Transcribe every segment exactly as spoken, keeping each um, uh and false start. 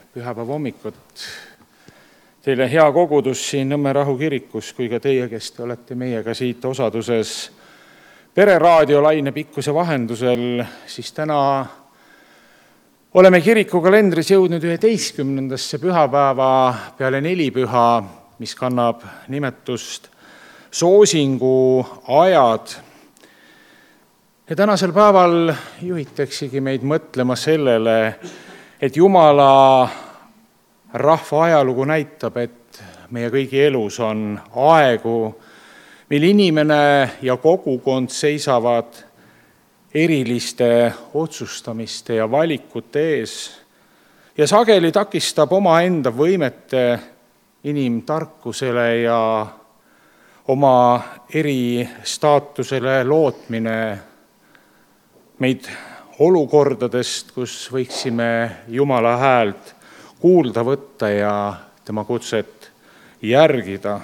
pühapäeva hommikut teile hea kogudus siin Nõmme Rahu kirikus kui ka teie, kes te olete meiega siit osaduses Pereraadio laine pikkuse vahendusel, siis täna oleme kirikukalendris jõudnud üheteistkümnendasse pühapäeva peale nelipüha, mis kannab nimetust Soosingu ajad. Ja tänasel päeval juhitaksegi meid mõtlema sellele, et Jumala rahva ajalugu näitab, et meie kõigi elus on aegu, mil inimene ja kogukond seisavad eriliste otsustamiste ja valikute ees ja sageli takistab omaenda võimete inimtarkusele ja oma eri staatusele lootmine meid olukordadest, kus võiksime Jumala häält kuulda võtta ja tema kutset järgida.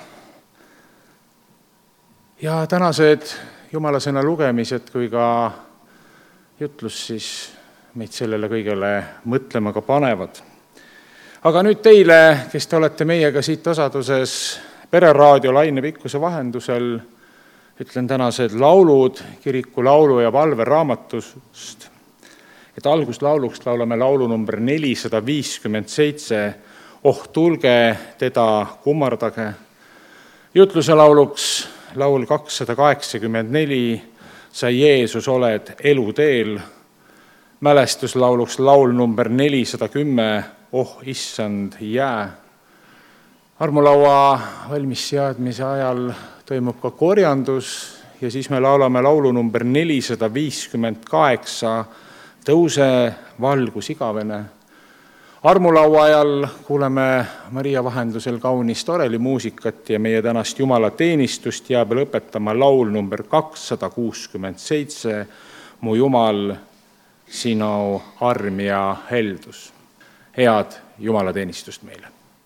Ja tänased Jumala sõna lugemised kui ka jutlus siis meid sellele kõigele mõtlema ka panevad. Aga nüüd teile, kes te olete meiega siit osaduses Pereraadio laine pikkuse vahendusel, ütlen tänased laulud kiriku laulu- ja valveraamatust, et alguslauluks laulame laulu number nelisada viiskümmend seitse, Oh tulge teda kummardage. Jutluse lauluks laul kakssada kaheksakümmend neli, Sa Jeesus oled eluteel. Mälestuslauluks laul number nelisada kümme, Oh issand jää. Armulaua valmis seadmise ajal toimub ka korjandus ja siis me laulame laulu number nelisada viiskümmend kaheksa, Tõuse valgus igavene. Armulaua ajal kuuleme Maria vahendusel kaunist orelimuusikat ja meie tänast Jumala teenistust jääb lõpetama laul number kakssada kuuskümmend seitse, Mu Jumal, sinu arm ja heldus. Head Jumala teenistust meile!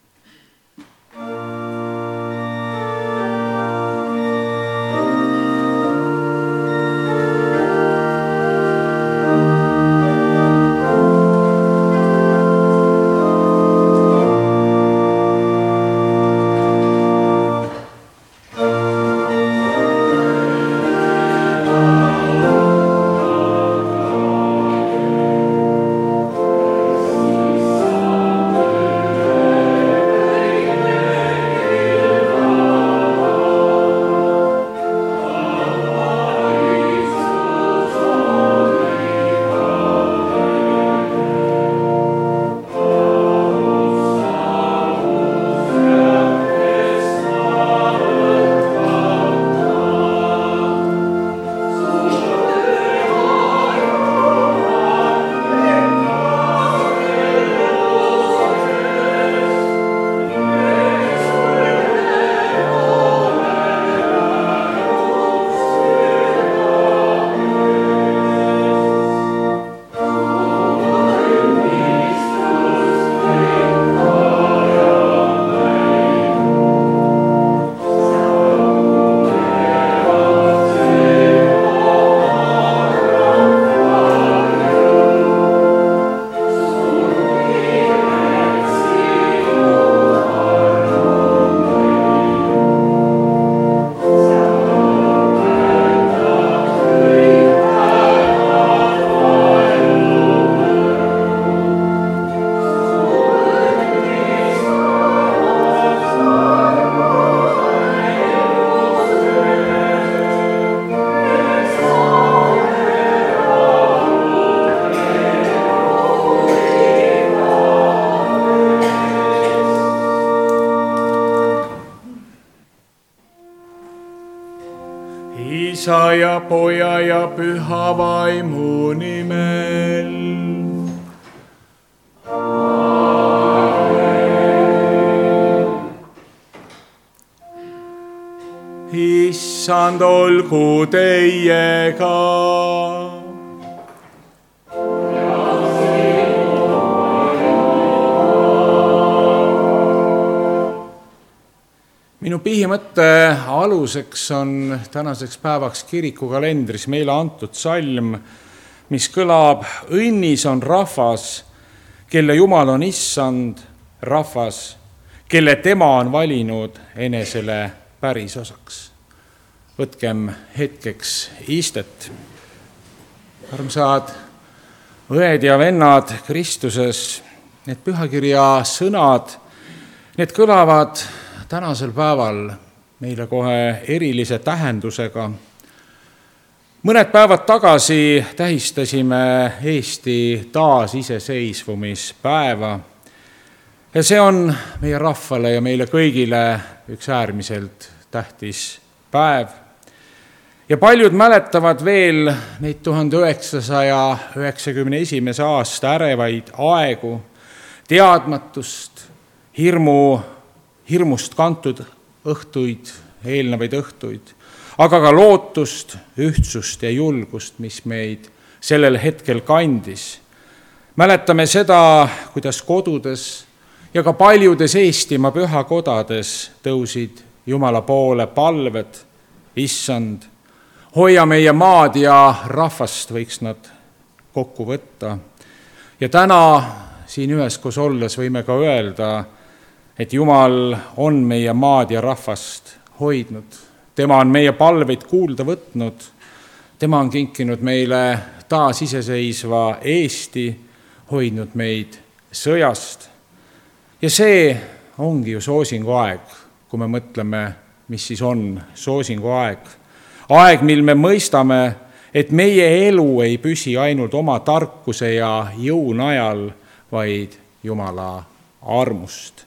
Isa ja Poja ja Püha Vaimu nimel. Issand olgu teiega. Minu põhimõtte aluseks on tänaseks päevaks kirikukalendris meile antud salm, mis kõlab: õnnis on rahvas, kelle Jumal on issand, rahvas, kelle tema on valinud enesele päris osaks. Võtkem hetkeks istet. Armsad õed ja vennad Kristuses, need pühakirja sõnad, need kõlavad tänasel päeval meile kohe erilise tähendusega. Mõned päevad tagasi tähistasime Eesti taasiseseisvumispäeva ja see on meie rahvale ja meile kõigile üks äärmiselt tähtis päev. Ja paljud mäletavad veel neid tuhande üheksasaja üheksakümne esimese aasta ärevaid aegu, teadmatust, hirmu, hirmust kantud õhtuid, eelnevaid õhtuid, aga ka lootust, ühtsust ja julgust, mis meid sellel hetkel kandis. Mäletame seda, kuidas kodudes ja ka paljudes Eestimaa pühakodades tõusid Jumala poole palved, issand, hoia meie maad ja rahvast, võiks nad kokku võtta. Ja täna siin üheskoos olles võime ka öelda, et Jumal on meie maad ja rahvast hoidnud. Tema on meie palveid kuulda võtnud. Tema on kinkinud meile taas iseseisva Eesti, hoidnud meid sõjast. Ja see ongi ju soosingu aeg, kui me mõtleme, mis siis on soosingu aeg. Aeg, mil me mõistame, et meie elu ei püsi ainult oma tarkuse ja jõu najal, vaid Jumala armust.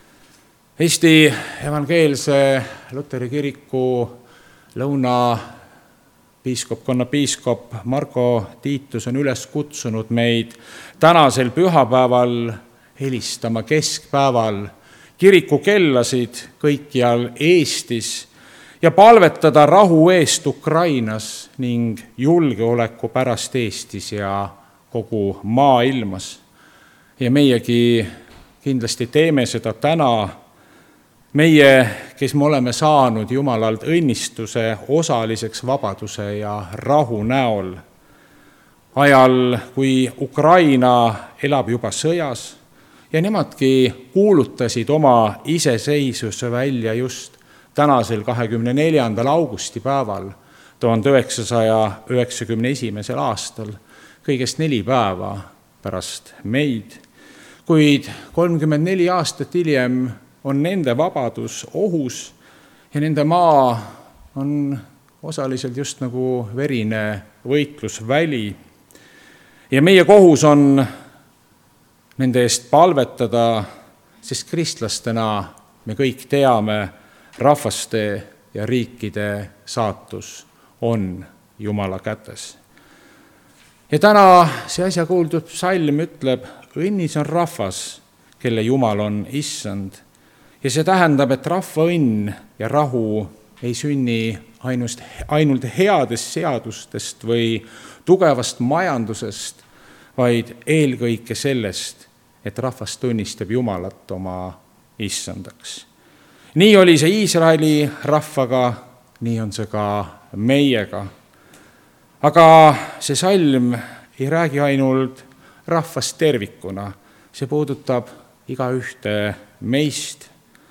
Eesti evangeelse Luteri kiriku lõuna piiskopkonna piiskop Marko Tiitus on üles kutsunud meid tänasel pühapäeval helistama keskpäeval kiriku kellasid kõikjal Eestis ja palvetada rahu eest Ukrainas ning julgeoleku pärast Eestis ja kogu maailmas. Ja meiegi kindlasti teeme seda täna. Meie, kes me oleme saanud Jumalalt õnnistuse osaliseks vabaduse ja rahu näol, ajal, kui Ukraina elab juba sõjas ja nemadki kuulutasid oma iseseisvuse välja just tänasel kahekümne neljandal augustipäeval tuhande üheksasaja üheksakümne esimesel aastal, kõigest neli päeva pärast meid. Kuid kolmkümmend neli aastat hiljem on nende vabadus ohus ja nende maa on osaliselt just nagu verine võitlusväli. Ja meie kohus on nende eest palvetada, sest kristlastena me kõik teame, rahvaste ja riikide saatus on Jumala kätes. Ja täna see asja kuuldud psalm ütleb, õnnis on rahvas, kelle Jumal on issand. Ja see tähendab, et rahva õnn ja rahu ei sünni ainult, ainult headest seadustest või tugevast majandusest, vaid eelkõige sellest, et rahvas tunnistab Jumalat oma issandaks. Nii oli see Iisraeli rahvaga, nii on see ka meiega. Aga see salm ei räägi ainult rahvast tervikuna, see puudutab igaühte meist.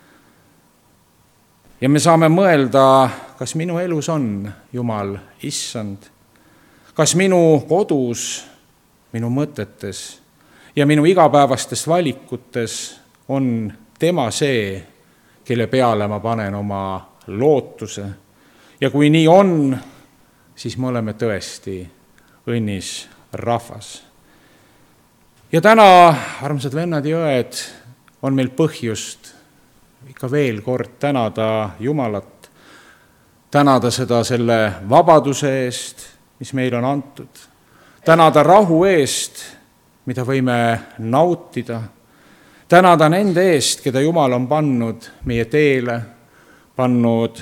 Ja me saame mõelda, kas minu elus on Jumal issand, kas minu kodus, minu mõtetes ja minu igapäevastes valikutes on tema see, kelle peale ma panen oma lootuse. Ja kui nii on, siis me oleme tõesti õnnis rahvas. Ja täna, armsad vennad ja õed, on meil põhjust ikka veel kord tänada Jumalat, tänada seda selle vabaduse eest, mis meil on antud, tänada rahu eest, mida võime nautida, tänada nende eest, keda Jumal on pannud meie teele, pannud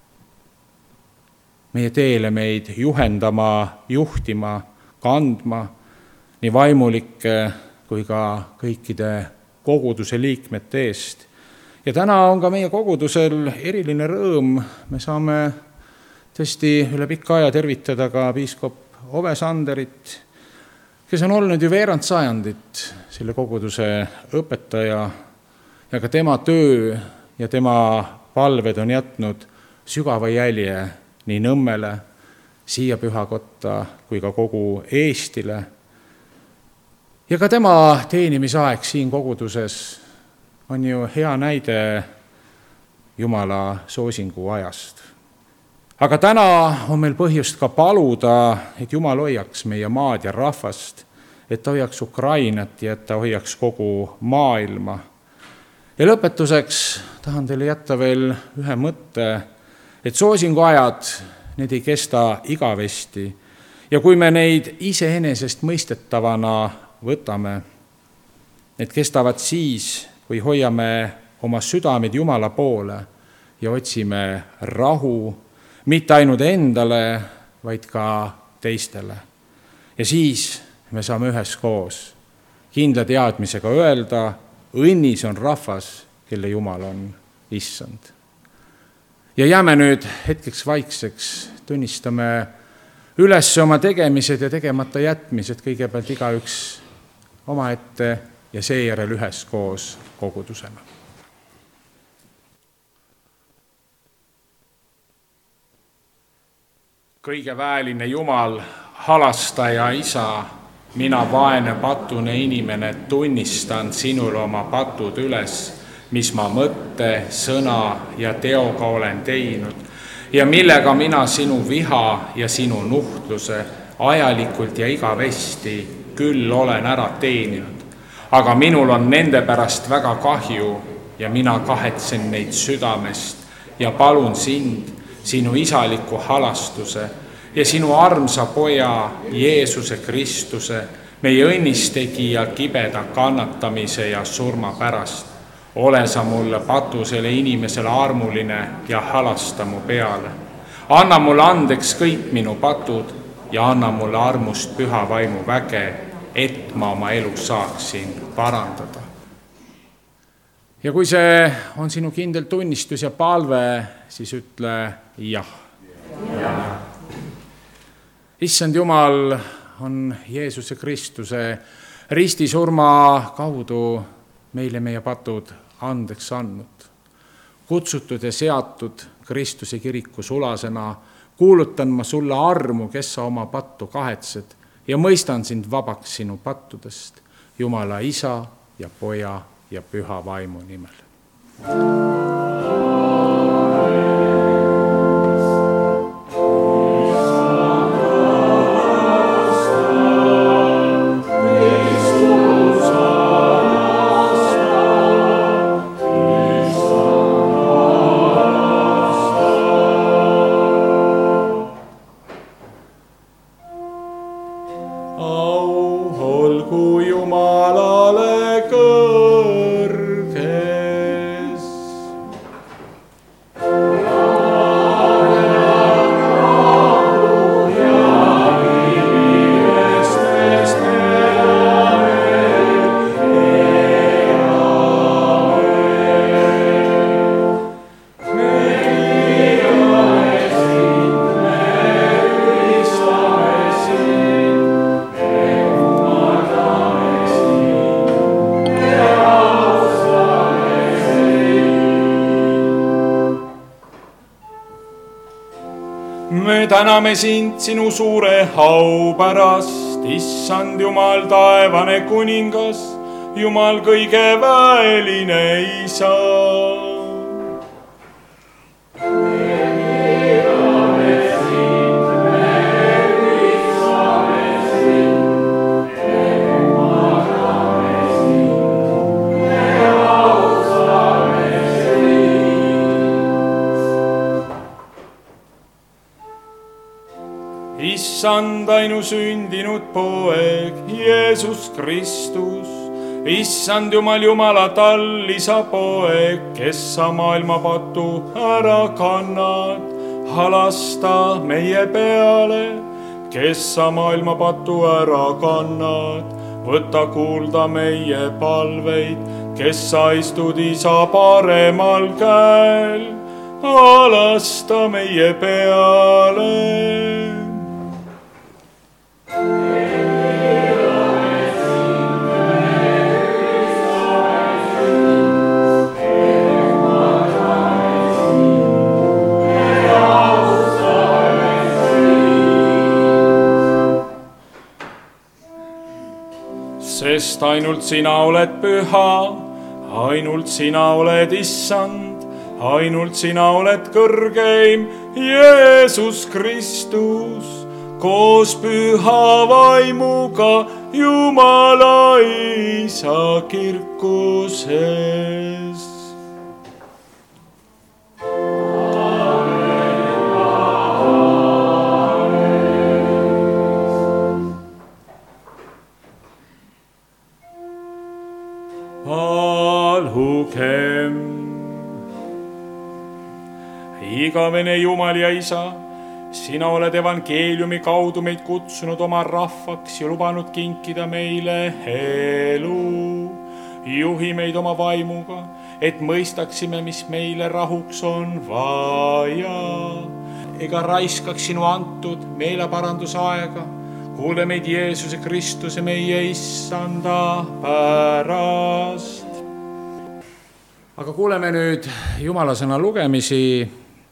meie teele meid juhendama, juhtima, kandma, nii vaimulikke kui ka kõikide koguduse liikmete eest. Ja täna on ka meie kogudusel eriline rõõm, me saame tõesti üle pika aja tervitada ka piiskop Ove Sanderit, kes on olnud ju veerand sajandit selle koguduse õpetaja ja ka tema töö ja tema palved on jätnud sügava jälje nii Nõmmele, siia pühakotta kui ka kogu Eestile. Ja ka tema teenimisaeg siin koguduses on ju hea näide Jumala soosingu ajast. Aga täna on meil põhjust ka paluda, et Jumal hoiaks meie maad ja rahvast, et ta hoiaks Ukrainat ja et ta hoiaks kogu maailma. Ja lõpetuseks tahan teile jätta veel ühe mõtte, et soosingu ajad, need ei kesta igavesti. Ja kui me neid iseenesest mõistetavana võtame, need kestavad siis, kui hoiame oma südamed Jumala poole ja otsime rahu, mitte ainult endale, vaid ka teistele. Ja siis me saame üheskoos kindla teadmisega öelda, õnnis on rahvas, kelle Jumal on issand. Ja jääme nüüd hetkeks vaikseks, tunnistame üles oma tegemised ja tegemata jätmised, kõigepealt igaüks omaette ja seejärel üheskoos kogudusena. Kõige väeline Jumal, halastaja isa, mina vaene patune inimene tunnistan sinule oma patud üles, mis ma mõtte, sõna ja teoga olen teinud ja millega mina sinu viha ja sinu nuhtluse ajalikult ja igavesti küll olen ära teeninud. Aga minul on nende pärast väga kahju ja mina kahetsen neid südamest ja palun sind, sinu isaliku halastuse ja sinu armsa poja Jeesuse Kristuse, meie õnnistegija kibeda kannatamise ja surma pärast. Ole sa mulle patusele inimesele armuline ja halasta mu peale. Anna mulle andeks kõik minu patud ja anna mulle armust püha vaimu väge, et ma oma elu saaksin parandada. Ja kui see on sinu kindel tunnistus ja palve, siis ütle jah. Ja. Issand Jumal on Jeesuse Kristuse ristisurma kaudu meile meie patud andeks andnud. Kutsutud ja seatud Kristuse kiriku sulasena kuulutan ma sulle armu, kes sa oma pattu kahetsed ja mõistan sind vabaks sinu pattudest, Jumala isa ja poja ja püha vaimu nimel. Täname sind sinu suure au pärast, issand Jumal taevane kuningas, Jumal kõige väeline isa. Issand ainu sündinud poeg, Jeesus Kristus, issand Jumal Jumala tall isa poeg, kes sa maailma patu ära kannad, halasta meie peale, kes sa maailma patu ära kannad, võta kuulda meie palveid, kes sa istud isa paremal käel, halasta meie peale. Thank you. sest ainult sina oled püha, ainult sina oled issand, ainult sina oled kõrgeim, Jeesus Kristus, koos püha vaimuga Jumala Isa kirkuses. Palugem. Igavene Jumal ja Isa, sina oled evangeeliumi kaudu meid kutsunud oma rahvaks ja lubanud kinkida meile elu. Juhi meid oma vaimuga, et mõistaksime, mis meile rahuks on vaja. Ega raiskaks sinu antud meeleparandusaega. Kuule meid Jeesuse Kristuse meie issanda pärast. Aga kuuleme nüüd Jumala sõna lugemisi.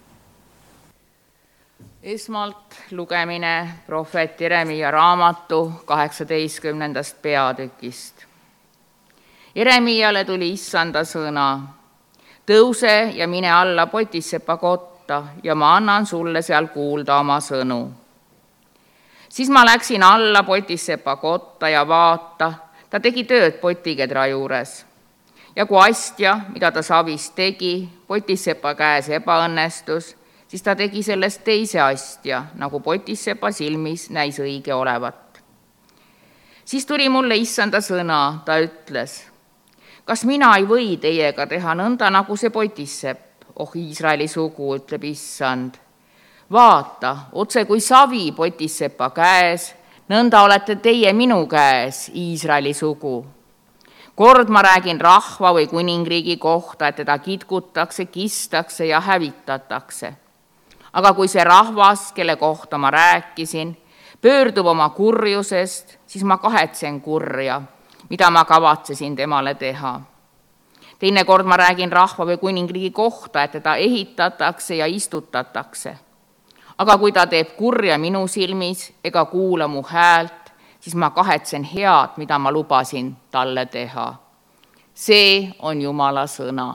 Esmalt lugemine prohvet Jeremiia raamatu kaheksateistkümnendast peatükist. Jeremiiale tuli issanda sõna. Tõuse ja mine alla Potissepa kotta ja ma annan sulle seal kuulda oma sõnu. Siis ma läksin alla Potissepa kotta ja vaata, ta tegi tööd potikedra juures. Ja kui astja, mida ta savist tegi, Potissepa käes ebaõnnestus, siis ta tegi sellest teise astja, nagu Potissepa silmis näis õige olevat. Siis tuli mulle issanda sõna, ta ütles, kas mina ei või teiega teha nõnda, nagu see Potissepp, oh Iisraeli sugu, ütleb issand. Vaata, otse kui savi Potissepa käes, nõnda olete teie minu käes, Iisraeli sugu. Kord ma räägin rahva või kuningriigi kohta, et teda kitkutakse, kistakse ja hävitatakse. Aga kui see rahvas, kelle kohta ma rääkisin, pöördub oma kurjusest, siis ma kahetsen kurja, mida ma kavatsesin temale teha. Teine kord ma räägin rahva või kuningriigi kohta, et teda ehitatakse ja istutatakse. Aga kui ta teeb kurja minu silmis ega kuula mu häält, siis ma kahetsen head, mida ma lubasin talle teha. See on Jumala sõna.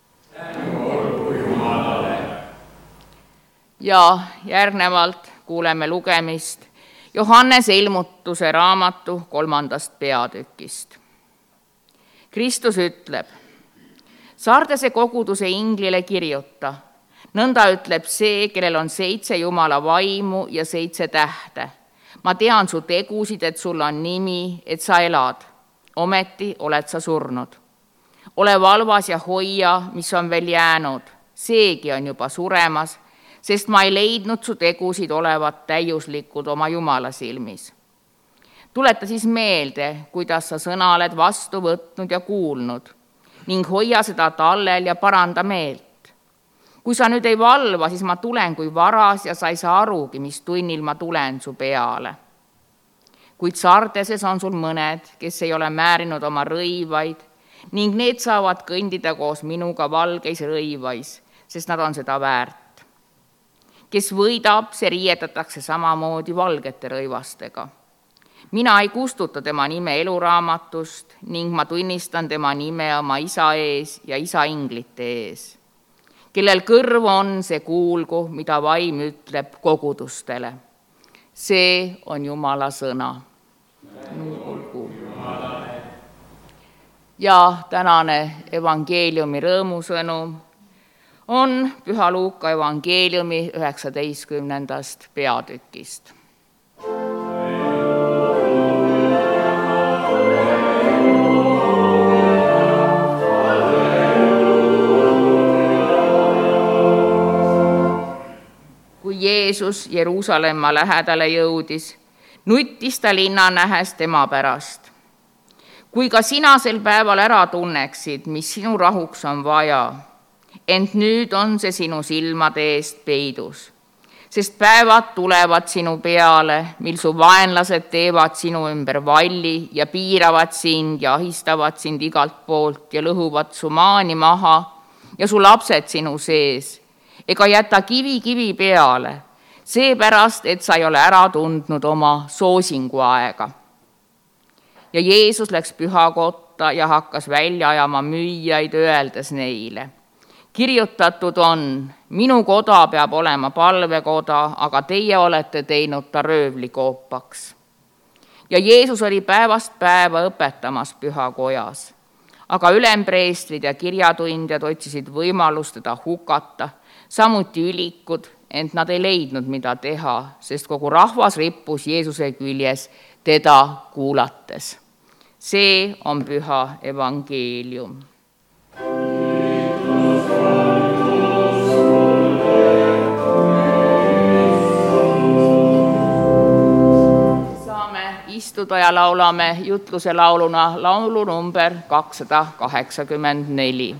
Ja järgnevalt kuuleme lugemist Johannese ilmutuse raamatu kolmandast peatükist. Kristus ütleb, Sardese koguduse inglile kirjuta, nõnda ütleb see, kellel on seitse Jumala vaimu ja seitse tähte. Ma tean su tegusid, et sul on nimi, et sa elad. Ometi oled sa surnud. Ole valvas ja hoia, mis on veel jäänud. Seegi on juba suremas, sest ma ei leidnud su tegusid olevat täiuslikud oma Jumala silmis. Tuleta siis meelde, kuidas sa sõna oled vastu võtnud ja kuulnud, ning hoia seda tallel ja paranda meelt. Kui sa nüüd ei valva, siis ma tulen kui varas ja sa ei saa arugi, mis tunnil ma tulen su peale. Kuid Sardeses on sul mõned, kes ei ole määrinud oma rõivaid, ning need saavad kõndida koos minuga valgeis rõivais, sest nad on seda väärt. Kes võidab, see riietatakse samamoodi valgete rõivastega. Mina ei kustuta tema nime eluraamatust ning ma tunnistan tema nime oma isa ees ja isa inglite ees. Kellel kõrv on, see kuulgu, mida vaim ütleb kogudustele. See on Jumala sõna. Ja tänane evangeeliumi rõõmusõnum on Püha Luuka evangeeliumi üheksateistkümnendast peatükist. Jeesus Jeruusalemma lähedale jõudis, nuttis ta linna nähes tema pärast. Kui ka sina sel päeval ära tunneksid, mis sinu rahuks on vaja, ent nüüd on see sinu silmade eest peidus. Sest päevad tulevad sinu peale, mil su vaenlased teevad sinu ümber valli ja piiravad sind ja ahistavad sind igalt poolt ja lõhuvad su maani maha ja su lapsed sinu sees. Ega jäta kivi kivi peale, seepärast, et sa ei ole ära tundnud oma soosingu aega. ja Jeesus läks pühakotta ja hakkas välja ajama müüjaid, öeldes neile: kirjutatud on, minu koda peab olema palvekoda, aga teie olete teinud ta röövlikoopaks. Ja Jeesus oli päevast päeva õpetamas pühakojas. Aga ülempreestrid ja kirjatundjad otsisid võimalust teda hukata, samuti ülikud, ent nad ei leidnud, mida teha, sest kogu rahvas rippus Jeesuse küljes teda kuulates. See on püha evangeelium. Istuda ja laulame jutluse lauluna laulu number kakssada kaheksakümmend neli.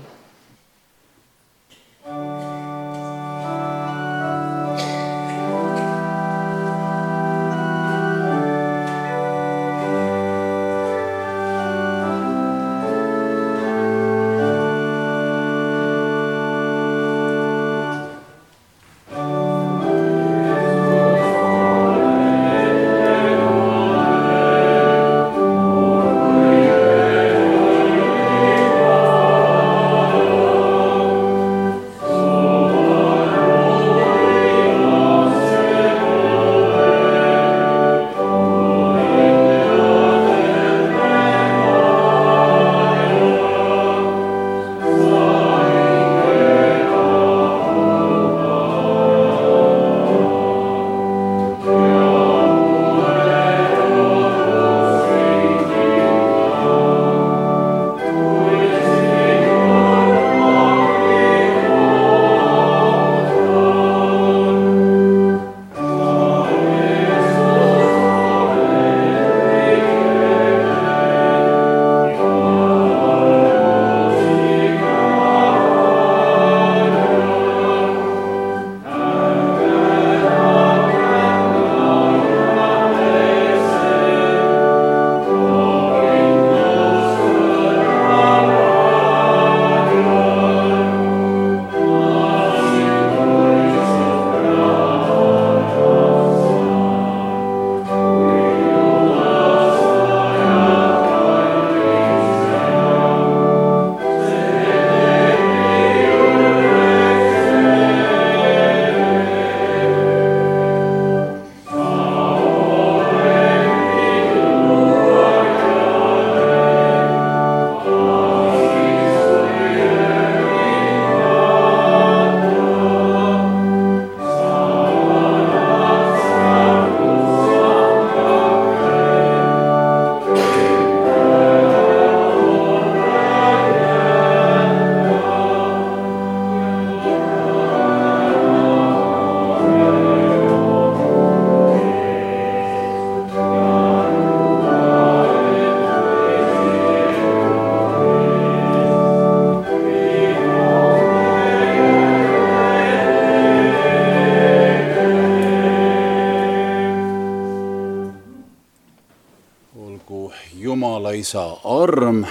Isa arm,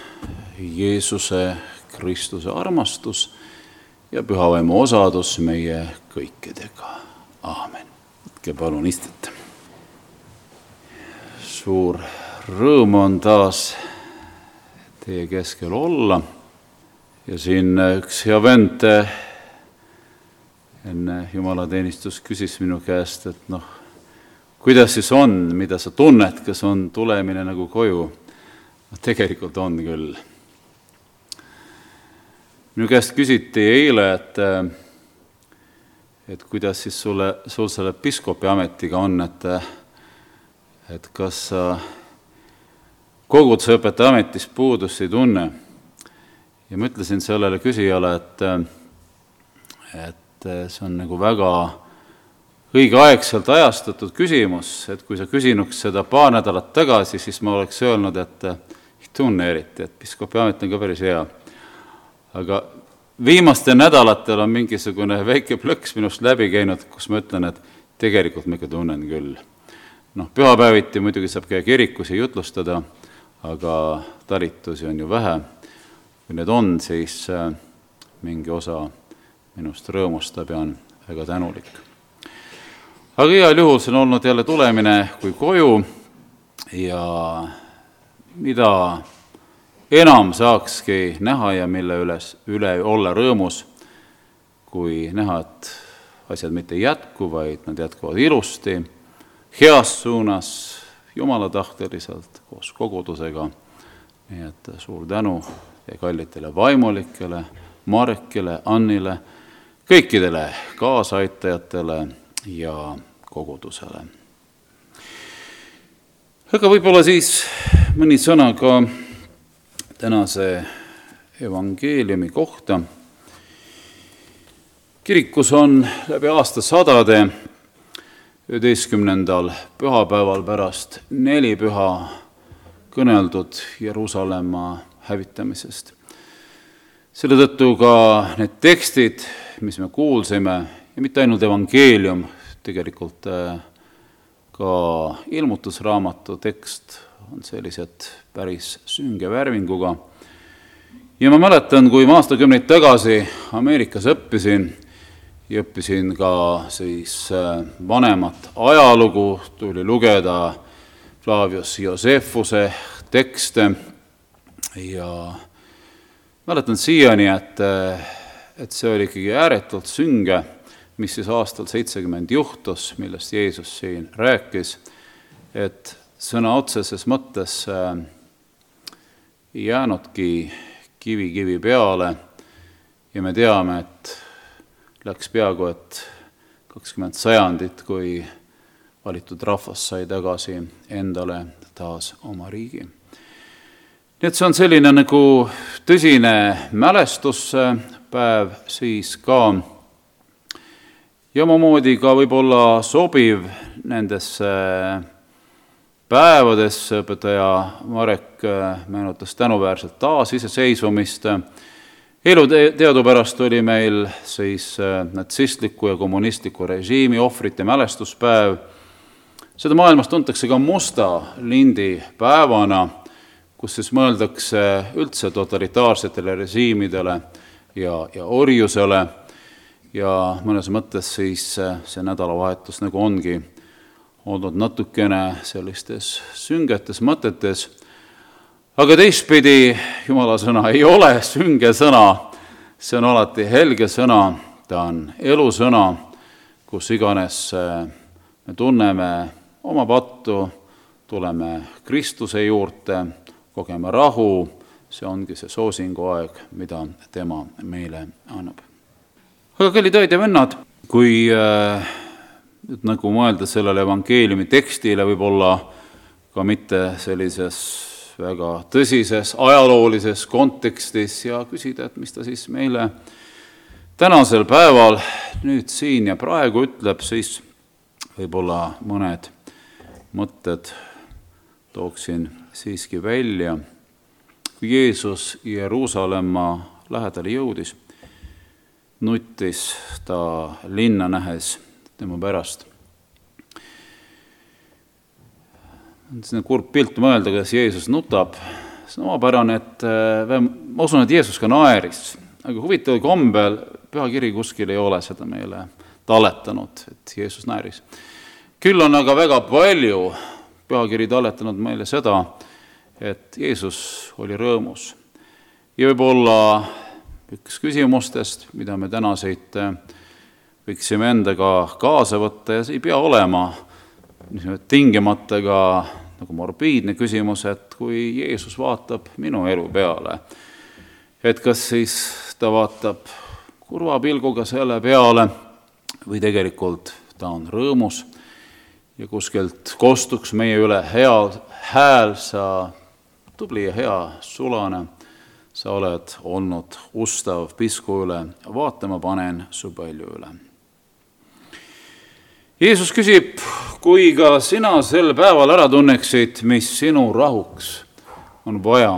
Jeesuse Kristuse armastus ja pühavaimu osadus meie kõikidega. Aamen. Võtke palun istet. Suur rõõm on taas teie keskel olla. Ja siin üks hea vend enne jumalateenistus küsis minu käest, et noh, kuidas siis on, mida sa tunned, kas on tulemine nagu koju? Tegelikult on küll. Minu käest küsiti eile, et, et kuidas siis sulle, sul selle piskopi ametiga on, et, et kas sa koguduse õpetaja ametis puudust ei tunne. Ja ma ütlesin sellele küsijale, et, et see on nagu väga õigeaegselt ajastatud küsimus, et kui sa küsinuks seda paar nädalat tagasi, siis ma oleks öelnud, et ei tunne eriti, et piskopi amet on ka päris hea. Aga viimastel nädalatel on mingisugune väike plõks minust läbi käinud, kus ma ütlen, et tegelikult ma ikka tunnen küll. Noh, pühapäeviti muidugi saab käia kirikus ja jutlustada, aga taritusi on ju vähe. Kui need on, siis mingi osa minust rõõmustab ja on väga tänulik. Aga igal juhul see on olnud jälle tulemine kui koju ja mida enam saakski näha ja mille üles, üle olla rõõmus, kui näha, et asjad mitte ei jätku, vaid nad jätkuvad ilusti, heas suunas, jumala-tahteliselt, koos kogudusega. Nii et suur tänu ja kallitele vaimulikele, Markile, Annile, kõikidele kaasaitajatele ja kogudusele. Aga võib-olla siis mõni sõna ka tänase evangeeliumi kohta. Kirikus on läbi aastasadade üheteistkümnendal pühapäeval pärast neli püha kõneldud Jeruusalemma hävitamisest. Selle tõttu ka need tekstid, mis me kuulsime, ja mitte ainult evangeelium, tegelikult ka ilmutusraamatu tekst on sellised päris sünge värvinguga. Ja ma mäletan, kui ma aastakümneid tagasi Ameerikas õppisin, ja õppisin ka siis vanemat ajalugu, tuli lugeda Flavius Josephuse tekste ja mäletan siiani, et, et see oli ikkagi ääretult sünge, mis siis aastal seitsekümmend juhtus, millest Jeesus siin rääkis, et sõna otseses mõttes ei jäänudki kivi kivi peale ja me teame, et läks peaaegu et kakskümmend sajandit, kui valitud rahvas sai tagasi endale taas oma riigi. Nii et see on selline nagu tõsine mälestuspäev siis ka ja omamoodi ka võib-olla sobiv nendesse päevadesse. Õpetaja Marek meenutas tänuväärselt taas iseseisvumist. Elu teadupärast oli meil siis natsistliku ja kommunistliku režiimi ohvrite mälestuspäev. Seda maailmas tuntakse ka musta lindi päevana, kus siis mõeldakse üldse totalitaarsetele režiimidele ja, ja orjusele ja mõnes mõttes siis see nädalavahetus nagu ongi olnud natukene sellistes süngetes mõtetes. Aga teistpidi Jumala sõna ei ole sünge sõna, see on alati helge sõna, ta on elusõna, kus iganes me tunneme oma pattu, tuleme Kristuse juurde, kogeme rahu, see ongi see soosinguaeg, mida tema meile annab. Aga kallid õed ja vennad, kui äh, nüüd nagu mõelda sellele evangeeliumi tekstile, võib-olla ka mitte sellises väga tõsises ajaloolises kontekstis ja küsida, et mis ta siis meile tänasel päeval nüüd siin ja praegu ütleb, siis võib-olla mõned mõtted tooksin siiski välja. Kui Jeesus Jeruusalemma lähedale jõudis, nuttis ta linna nähes tema pärast. See on kurb pilt mõelda, kuidas Jeesus nutab. See on omapärane, et ma usun, et Jeesus ka naeris. Aga huvitav kombel pühakiri kuskil ei ole seda meile talletanud, et Jeesus naeris. Küll on aga väga palju pühakiri talletanud meile seda, et Jeesus oli rõõmus. Ja võib-olla üks küsimustest, mida me täna siit võiksime endaga kaasa võtta ja see ei pea olema tingimata ka nagu morbiidne küsimus, et kui Jeesus vaatab minu elu peale, et kas siis ta vaatab kurva pilguga selle peale või tegelikult ta on rõõmus ja kuskilt kostuks meie üle hea hääl, sa tubli ja hea sulane, sa oled olnud ustav pisku üle, vaatama panen su palju üle. Jeesus küsib, kui ka sina sel päeval ära tunneksid, mis sinu rahuks on vaja.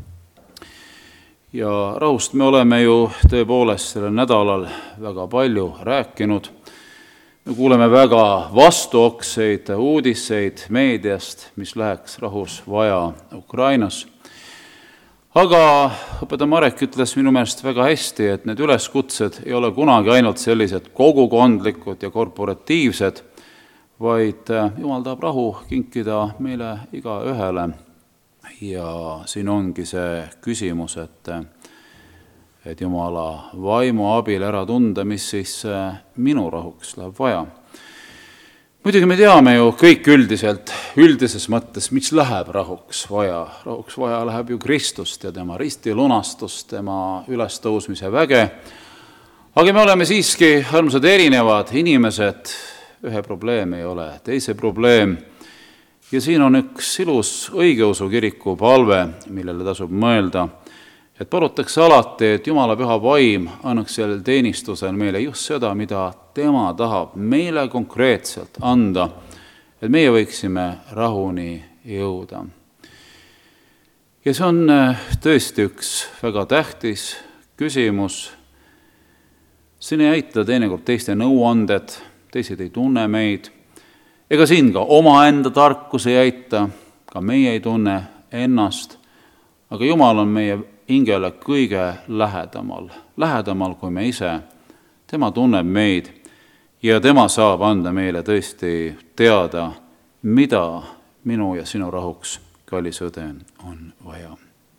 Ja rahust me oleme ju tõepoolest sellel nädalal väga palju rääkinud. Me kuuleme väga vastuokseid uudiseid meediast, mis läheks rahus vaja Ukrainas. Aga õpetaja Marek ütles minu meelest väga hästi, et need üleskutsed ei ole kunagi ainult sellised kogukondlikud ja korporatiivsed, vaid Jumal tahab rahu kinkida meile iga ühele ja siin ongi see küsimus, et, et Jumala vaimu abil ära tunda, mis siis minu rahuks läheb vaja. Muidugi me teame ju kõik üldiselt, üldises mõttes, mis läheb rahuks vaja. Rahuks vaja läheb ju Kristust ja tema ristilunastust, tema ülestõusmise väge. Aga me oleme siiski armsad erinevad inimesed, ühe probleem ei ole, teise probleem. Ja siin on üks ilus õigeusu kiriku palve, millele tasub mõelda, et palutakse alati, et Jumala püha vaim annaks sellel teenistusel meile just seda, mida tema tahab meile konkreetselt anda, et meie võiksime rahuni jõuda. Ja see on tõesti üks väga tähtis küsimus. Siin ei aita teinekord teiste nõuanded, teised ei tunne meid, ega siin ka omaenda tarkus ei aita, ka meie ei tunne ennast, aga Jumal on meie hingele kõige lähedamal, lähedamal kui me ise. Tema tunneb meid ja tema saab anda meile tõesti teada, mida minu ja sinu rahuks, kallis õde, on vaja.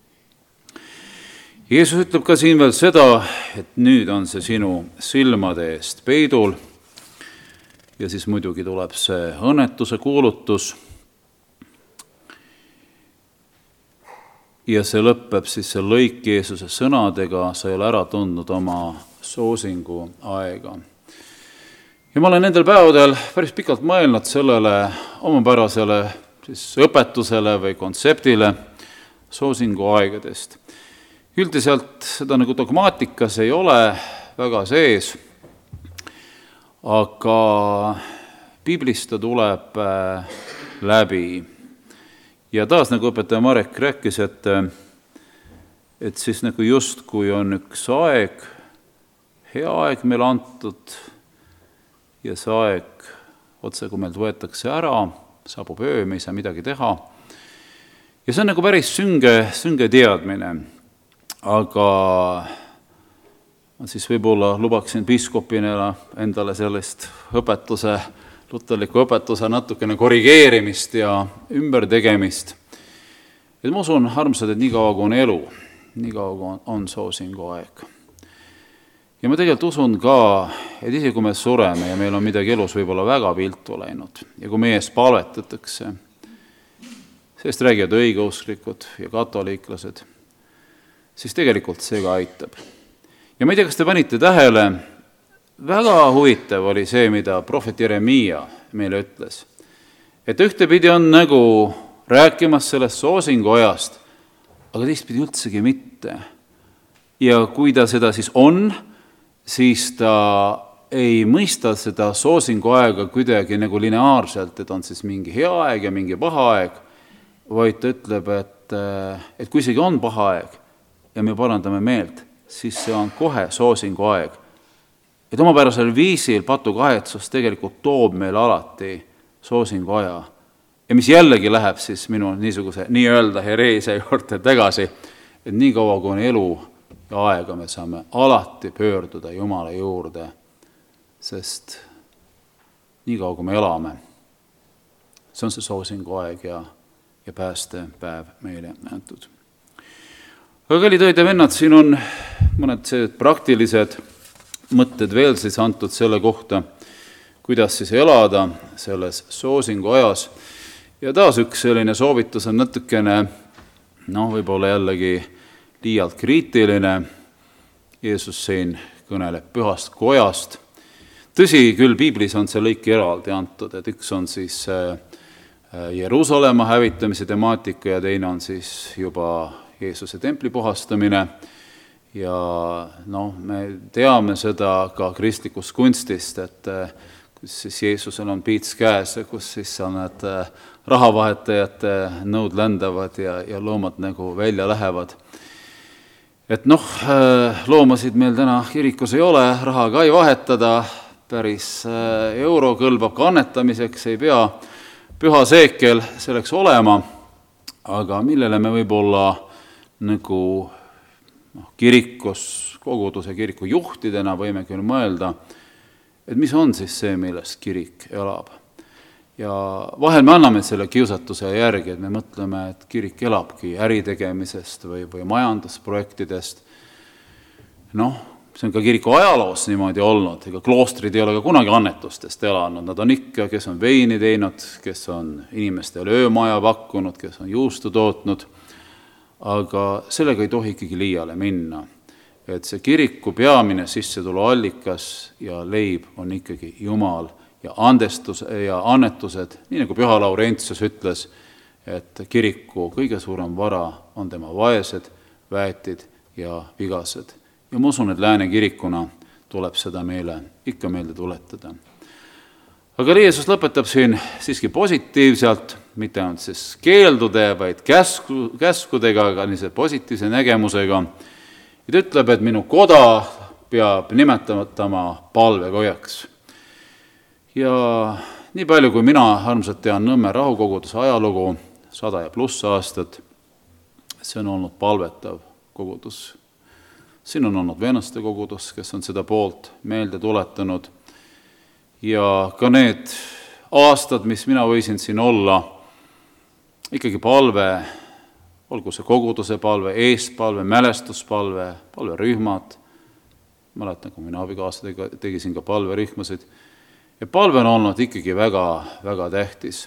Jeesus ütleb ka siin veel seda, et nüüd on see sinu silmade eest peidul ja siis muidugi tuleb see õnnetuse kuulutus. Ja see lõpeb siis see lõik Jeesuse sõnadega, sa ei ole ära tundnud oma soosingu aega. Ja ma olen nendel päevadel päris pikalt mõelnud sellele omapärasele siis õpetusele või kontseptile soosingu aegadest. Üldiselt seda nagu dogmaatikas ei ole väga sees, aga piiblist ta tuleb läbi. Ja taas nagu õpetaja Marek rääkis, et, et siis nagu just kui on üks aeg, hea aeg meil antud ja see aeg otse kui meilt võetakse ära, saabub öö, me ei saa midagi teha. Ja see on nagu päris sünge, sünge teadmine, aga ma siis võib-olla lubaksin piiskopina endale sellist õpetuse luterliku õpetuse natukene korrigeerimist ja ümbertegemist. Et ma usun, armsad, et nii kaua kui on elu, nii kaua kui on, on soosingu aeg. Ja ma tegelikult usun ka, et isi kui me sureme ja meil on midagi elus võib-olla väga viltu läinud ja kui meie ees palvetatakse, sellest räägivad õigeusklikud ja katoliiklased, siis tegelikult see ka aitab. Ja ma ei tea, kas te panite tähele, väga huvitav oli see, mida prohvet Jeremiia meile ütles. Et ühtepidi on nagu rääkimas sellest soosingu ajast, aga teistpidi üldsegi mitte. Ja kui ta seda siis on, siis ta ei mõista seda soosingu aega kuidagi nagu lineaarselt, et on siis mingi hea aeg ja mingi paha aeg, vaid ta ütleb, et, et kui isegi on paha aeg ja me parandame meelt, siis see on kohe soosingu aeg. Et omapärasel viisil patukahetsus tegelikult toob meil alati soosingu aja. Ja mis jällegi läheb siis minu niisuguse nii-öelda hereesia juurde tagasi, et nii kaua kui on elu ja aega me saame alati pöörduda Jumala juurde, sest nii kaua kui me elame, see on see soosingu aeg ja, ja päästepäev meile antud. Aga kallid õed ja vennad, siin on mõned see praktilised mõtted veel siis antud selle kohta, kuidas siis elada selles soosingu ajas. Ja taas üks selline soovitus on natukene, noh, võib-olla jällegi liialt kriitiline. Jeesus siin kõneleb pühast kojast. Tõsi, küll piiblis on see lõik eraldi antud, et üks on siis Jeruusalemma hävitamise temaatika ja teine on siis juba Jeesuse templi puhastamine. Ja noh, me teame seda ka kristlikust kunstist, et kus siis Jeesusel on piits käes ja kus siis on need rahavahetajate nõud ländavad ja, ja loomad nagu välja lähevad. Et noh, loomasid meil täna kirikus ei ole, raha ka ei vahetada, päris euro kõlbab ka annetamiseks, ei pea püha seekel selleks olema, aga millele me võib-olla nagu noh, kirikus, koguduse kiriku juhtidena võime küll mõelda, et mis on siis see, millest kirik elab. ja vahel me anname selle kiusatuse järgi, et me mõtleme, et kirik elabki äritegemisest või, või majandusprojektidest. Noh, see on ka kiriku ajaloos niimoodi olnud, ega kloostrid ei ole ka kunagi annetustest elanud, nad on ikka, kes on veini teinud, kes on inimestele öömaja pakkunud, kes on juustu tootnud, aga sellega ei tohi ikkagi liiale minna. Et see kiriku peamine sissetuluallikas ja leib on ikkagi Jumal ja andestus ja annetused, nii nagu Püha Laurentius ütles, et kiriku kõige suurem vara on tema vaesed, väetid ja vigased. Ja ma usun, et Lääne kirikuna tuleb seda meile ikka meelde tuletada. Aga Jeesus lõpetab siin siiski positiivselt, mitte ainult siis keeldude, vaid käsku, käskudega, aga niisuguse positiivse nägemusega. Ja ta ütleb, et minu koda peab nimetatama palvekojaks. Ja nii palju, kui mina armsalt tean Nõmme rahukoguduse ajalugu, sada ja pluss aastat, see on olnud palvetav kogudus. Siin on olnud venaste kogudus, kes on seda poolt meelde tuletanud. Ja ka need aastad, mis mina võisin siin olla, ikkagi palve, olgu see koguduse palve, eestpalve, mälestuspalve, palverühmad. Mäletan, kui mina abikaasadega tegisin ka palverühmasid. Ja palve on olnud ikkagi väga, väga tähtis.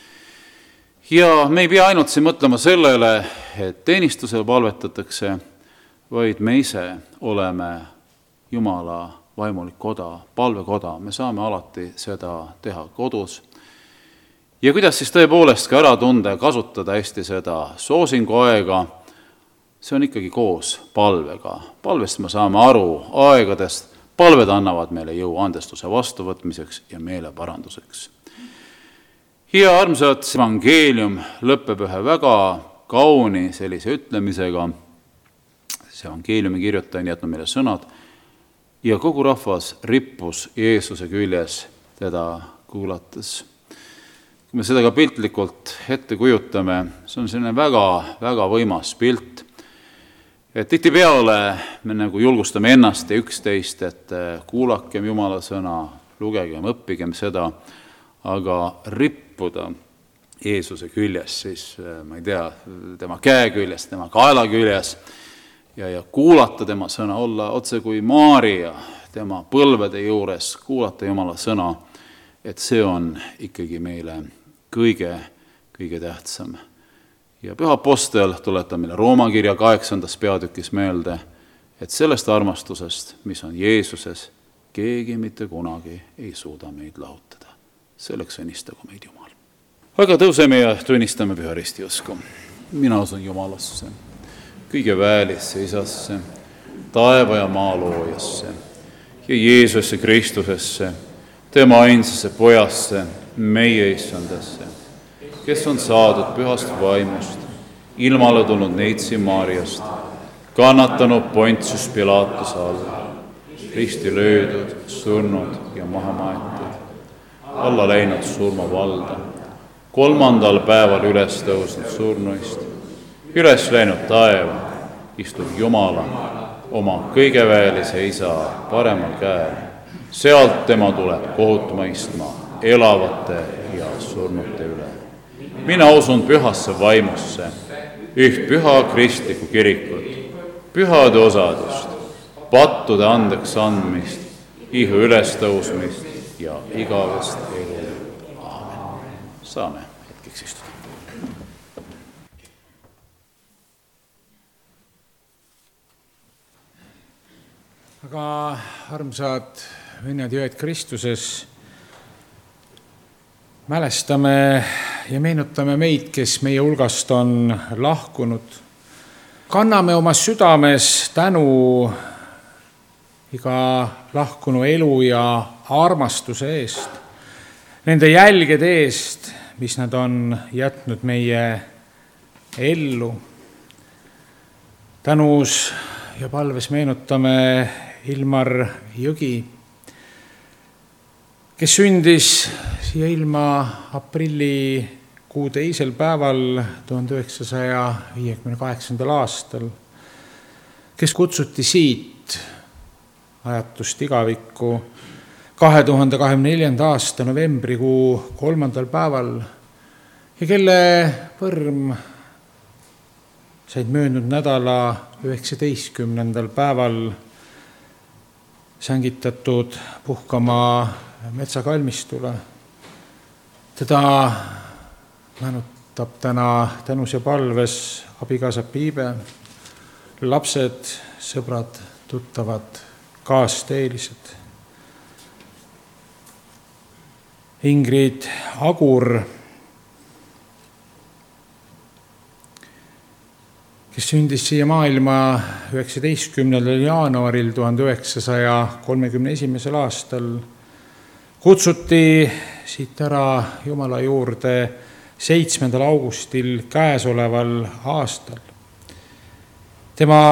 Ja me ei pea ainult siin mõtlema sellele, et teenistusel palvetatakse, vaid me ise oleme Jumala vaimulik koda, palvekoda. Me saame alati seda teha kodus. Ja kuidas siis tõepoolest ka ära tunda ja kasutada hästi seda soosingu aega, see on ikkagi koos palvega. Palvest me saame aru aegadest, palved annavad meile jõu andestuse vastuvõtmiseks ja meeleparanduseks. Ja armsad, evangeelium lõpeb ühe väga kauni sellise ütlemisega. See evangeeliumi kirjutaja on jätnud meile sõnad ja kogu rahvas rippus Jeesuse küljes teda kuulates. Kui me seda ka piltlikult ette kujutame, see on selline väga, väga võimas pilt. Et tihtipeale me nagu julgustame ennast ja üksteist, et kuulakem Jumala sõna, lugegem, õppigem seda, aga rippuda Jeesuse küljes, siis ma ei tea, tema käe küljes, tema kaela küljes ja, ja kuulata tema sõna, olla otse kui Maaria tema põlvede juures, kuulata Jumala sõna, et see on ikkagi meile kõige, kõige tähtsam. Ja Püha Apostel tuletab meile Rooma kirja kaheksandas peatükis meelde, et sellest armastusest, mis on Jeesuses, keegi mitte kunagi ei suuda meid lahutada. Selleks õnnistagu meid Jumal. Aga tõuseme ja tunnistame Püha Risti usku. Mina usun Jumalasse, kõige väelisse Isasse, taeva ja maa loojasse ja Jeesuse Kristusesse, tema ainsasse pojasse, meie issandasse, kes on saadud pühast vaimust, ilmale tulnud neitsi Maariast, kannatanud Pontius Pilatuse all, risti löödud, surnud ja maha maetud, alla läinud surmavalda, kolmandal päeval üles tõusnud surnuist, üles läinud taeva, istub Jumala, oma kõigeväelise isa paremal käel, sealt tema tuleb kohutuma istma elavate ja surnute üle. Mina usun pühasse vaimusse, üht püha kristlikku kirikut, pühade osadust, pattude andeks andmist, ihu ülestõusmist ja igavest elu. Aamen. Saame hetkeks istuda. Aga armsad vennad ja õed Kristuses, mälestame ja meenutame meid, kes meie hulgast on lahkunud. Kanname oma südames tänu iga lahkunu elu ja armastuse eest, nende jälgede eest, mis nad on jätnud meie ellu. Tänus ja palves meenutame Ilmar Jõgi, kes sündis siia ilma aprillikuu teisel päeval tuhande üheksasaja viiekümne kaheksandal aastal, kes kutsuti siit ajatust igavikku kahe tuhande kahekümne neljanda aasta novembrikuu kolmandal päeval ja kelle põrm said möödunud nädala üheksateistkümnendal päeval sängitatud puhkama metsakalmistule. Teda mänutab täna tänus ja palves abikaasa Piibe, lapsed, sõbrad, tuttavad, kaasteelised. Ingrid Agur, kes sündis siia maailma üheksateistkümnendal jaanuaril tuhande üheksasaja kolmekümne esimesel aastal, kutsuti siit ära Jumala juurde seitsmendal augustil käesoleval aastal. Tema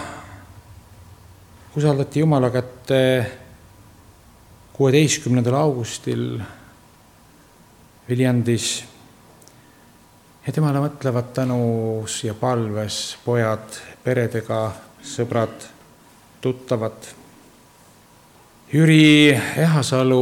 usaldati Jumala kätte kuueteistkümnendal augustil Viljandis ja temale mõtlevad tänus ja palves pojad, peredega, sõbrad, tuttavad. Jüri Ehasalu,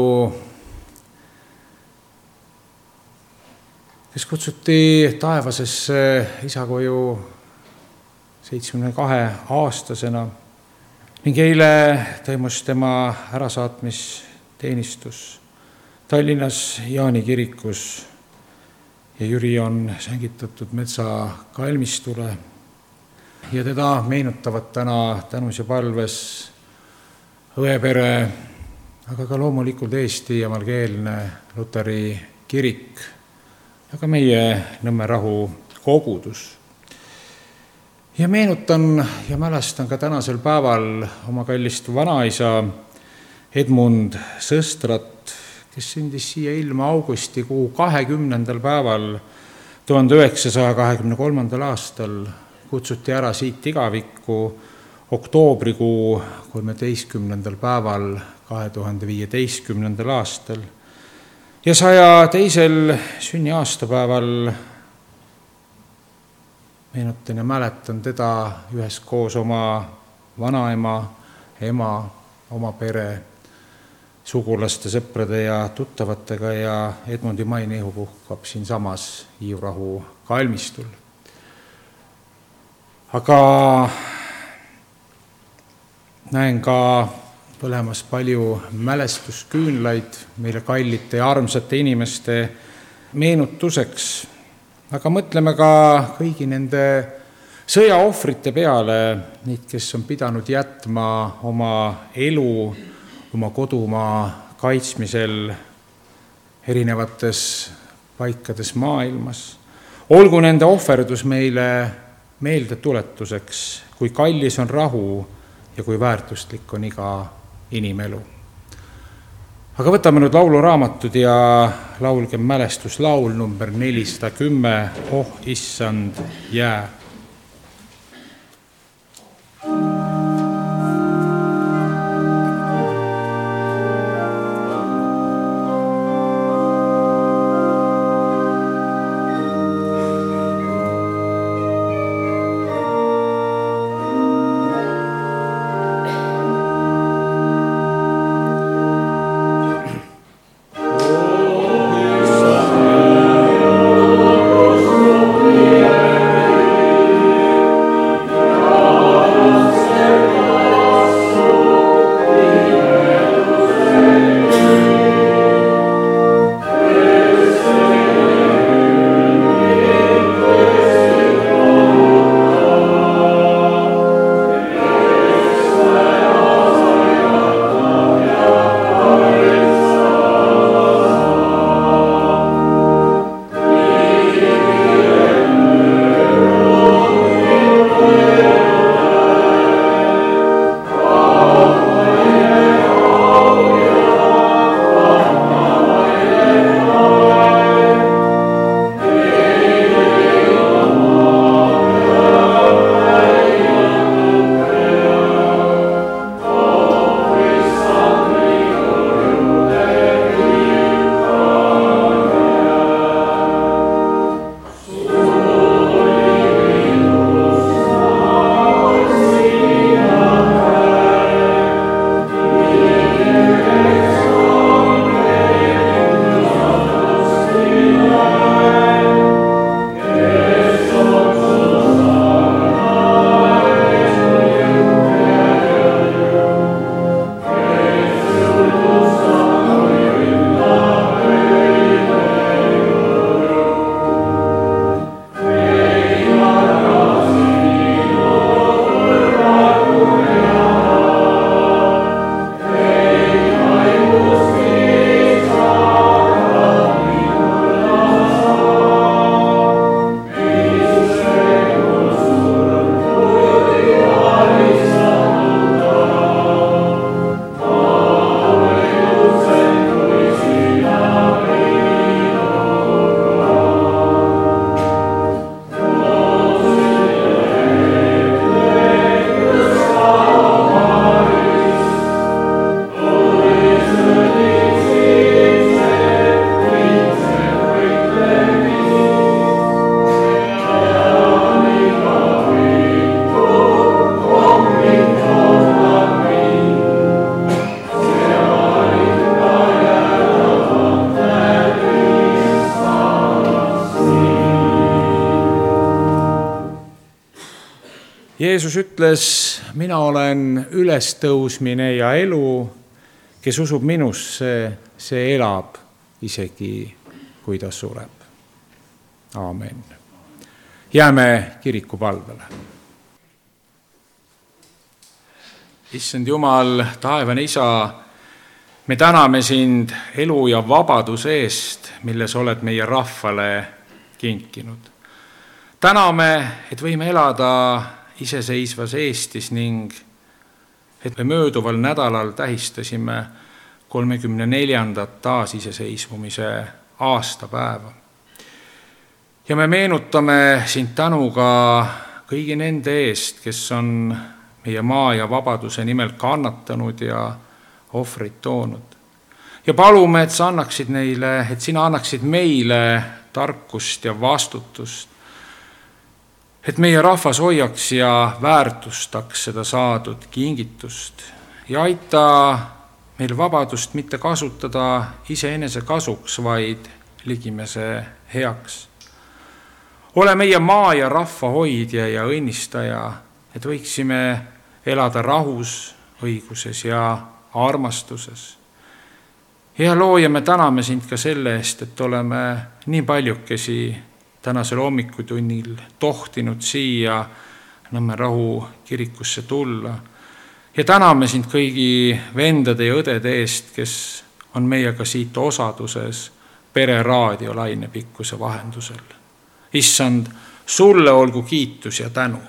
kes kutsuti taevasesse isakoju seitsmekümne kahe aastasena ning eile toimus tema ärasaatmisteenistus Tallinnas Jaani kirikus ja Jüri on sängitatud metsakalmistule ja teda meenutavad täna tänus ja palves õepere, aga ka loomulikult Eesti evangeelne luteri kirik ja ka meie Nõmme Rahu kogudus. Ja meenutan ja mälestan ka tänasel päeval oma kallist vanaisa Edmund Sõstrat, kes sündis siia ilma augustikuu kahekümnendal päeval tuhande üheksasaja kahekümne kolmandal aastal, kutsuti ära siit igavikku oktoobrikuu kolmeteistkümnendal päeval kahe tuhande viieteistkümnendal aastal ja saja teisel sünniaastapäeval meenutan ja mäletan teda üheskoos oma vanaema, ema, oma pere, sugulaste, sõprade ja tuttavatega ja Edmundi maineihu puhkab siinsamas Hiiu Rahu kalmistul. Aga näen ka põlemas palju mälestusküünlaid meile kallite ja armsate inimeste meenutuseks. Aga mõtleme ka kõigi nende sõjaohvrite peale, neid, kes on pidanud jätma oma elu, oma kodumaa kaitsmisel erinevates paikades maailmas. Olgu nende ohverdus meile meeldetuletuseks, kui kallis on rahu ja kui väärtuslik on iga inimelu. Aga võtame nüüd lauluraamatud ja laulgem mälestuslaul number nelisada kümme, Oh issand, jää. Oh Jeesus ütles, mina olen ülestõusmine ja elu, kes usub minusse, see elab isegi, kui ta sureb. Aamen. Jääme kiriku palvele. Issand Jumal, taevane Isa, me täname sind elu ja vabaduse eest, milles oled meie rahvale kinkinud. Täname, et võime elada iseseisvas Eestis ning et me mööduval nädalal tähistasime kolmekümne neljandat taasiseseisvumise aastapäeva. Ja me meenutame sind tänuga kõigi nende eest, kes on meie maa ja vabaduse nimel kannatanud ja ohvrit toonud. Ja palume, et sa annaksid neile, et sina annaksid meile tarkust ja vastutust, et meie rahvas hoiaks ja väärtustaks seda saadud kingitust ja aita meil vabadust mitte kasutada iseenese kasuks, vaid ligimese heaks. Ole meie maa ja rahva hoidja ja õnnistaja, et võiksime elada rahus, õiguses ja armastuses. Hea looja, me täname sind ka selle eest, et oleme nii paljukesi tänasel hommikutunnil tohtinud siia Nõmme Rahu kirikusse tulla. Ja täname sind kõigi vendade ja õdede eest, kes on meiega siit osaduses Pere raadio lainepikkuse vahendusel. Issand, sulle olgu kiitus ja tänu.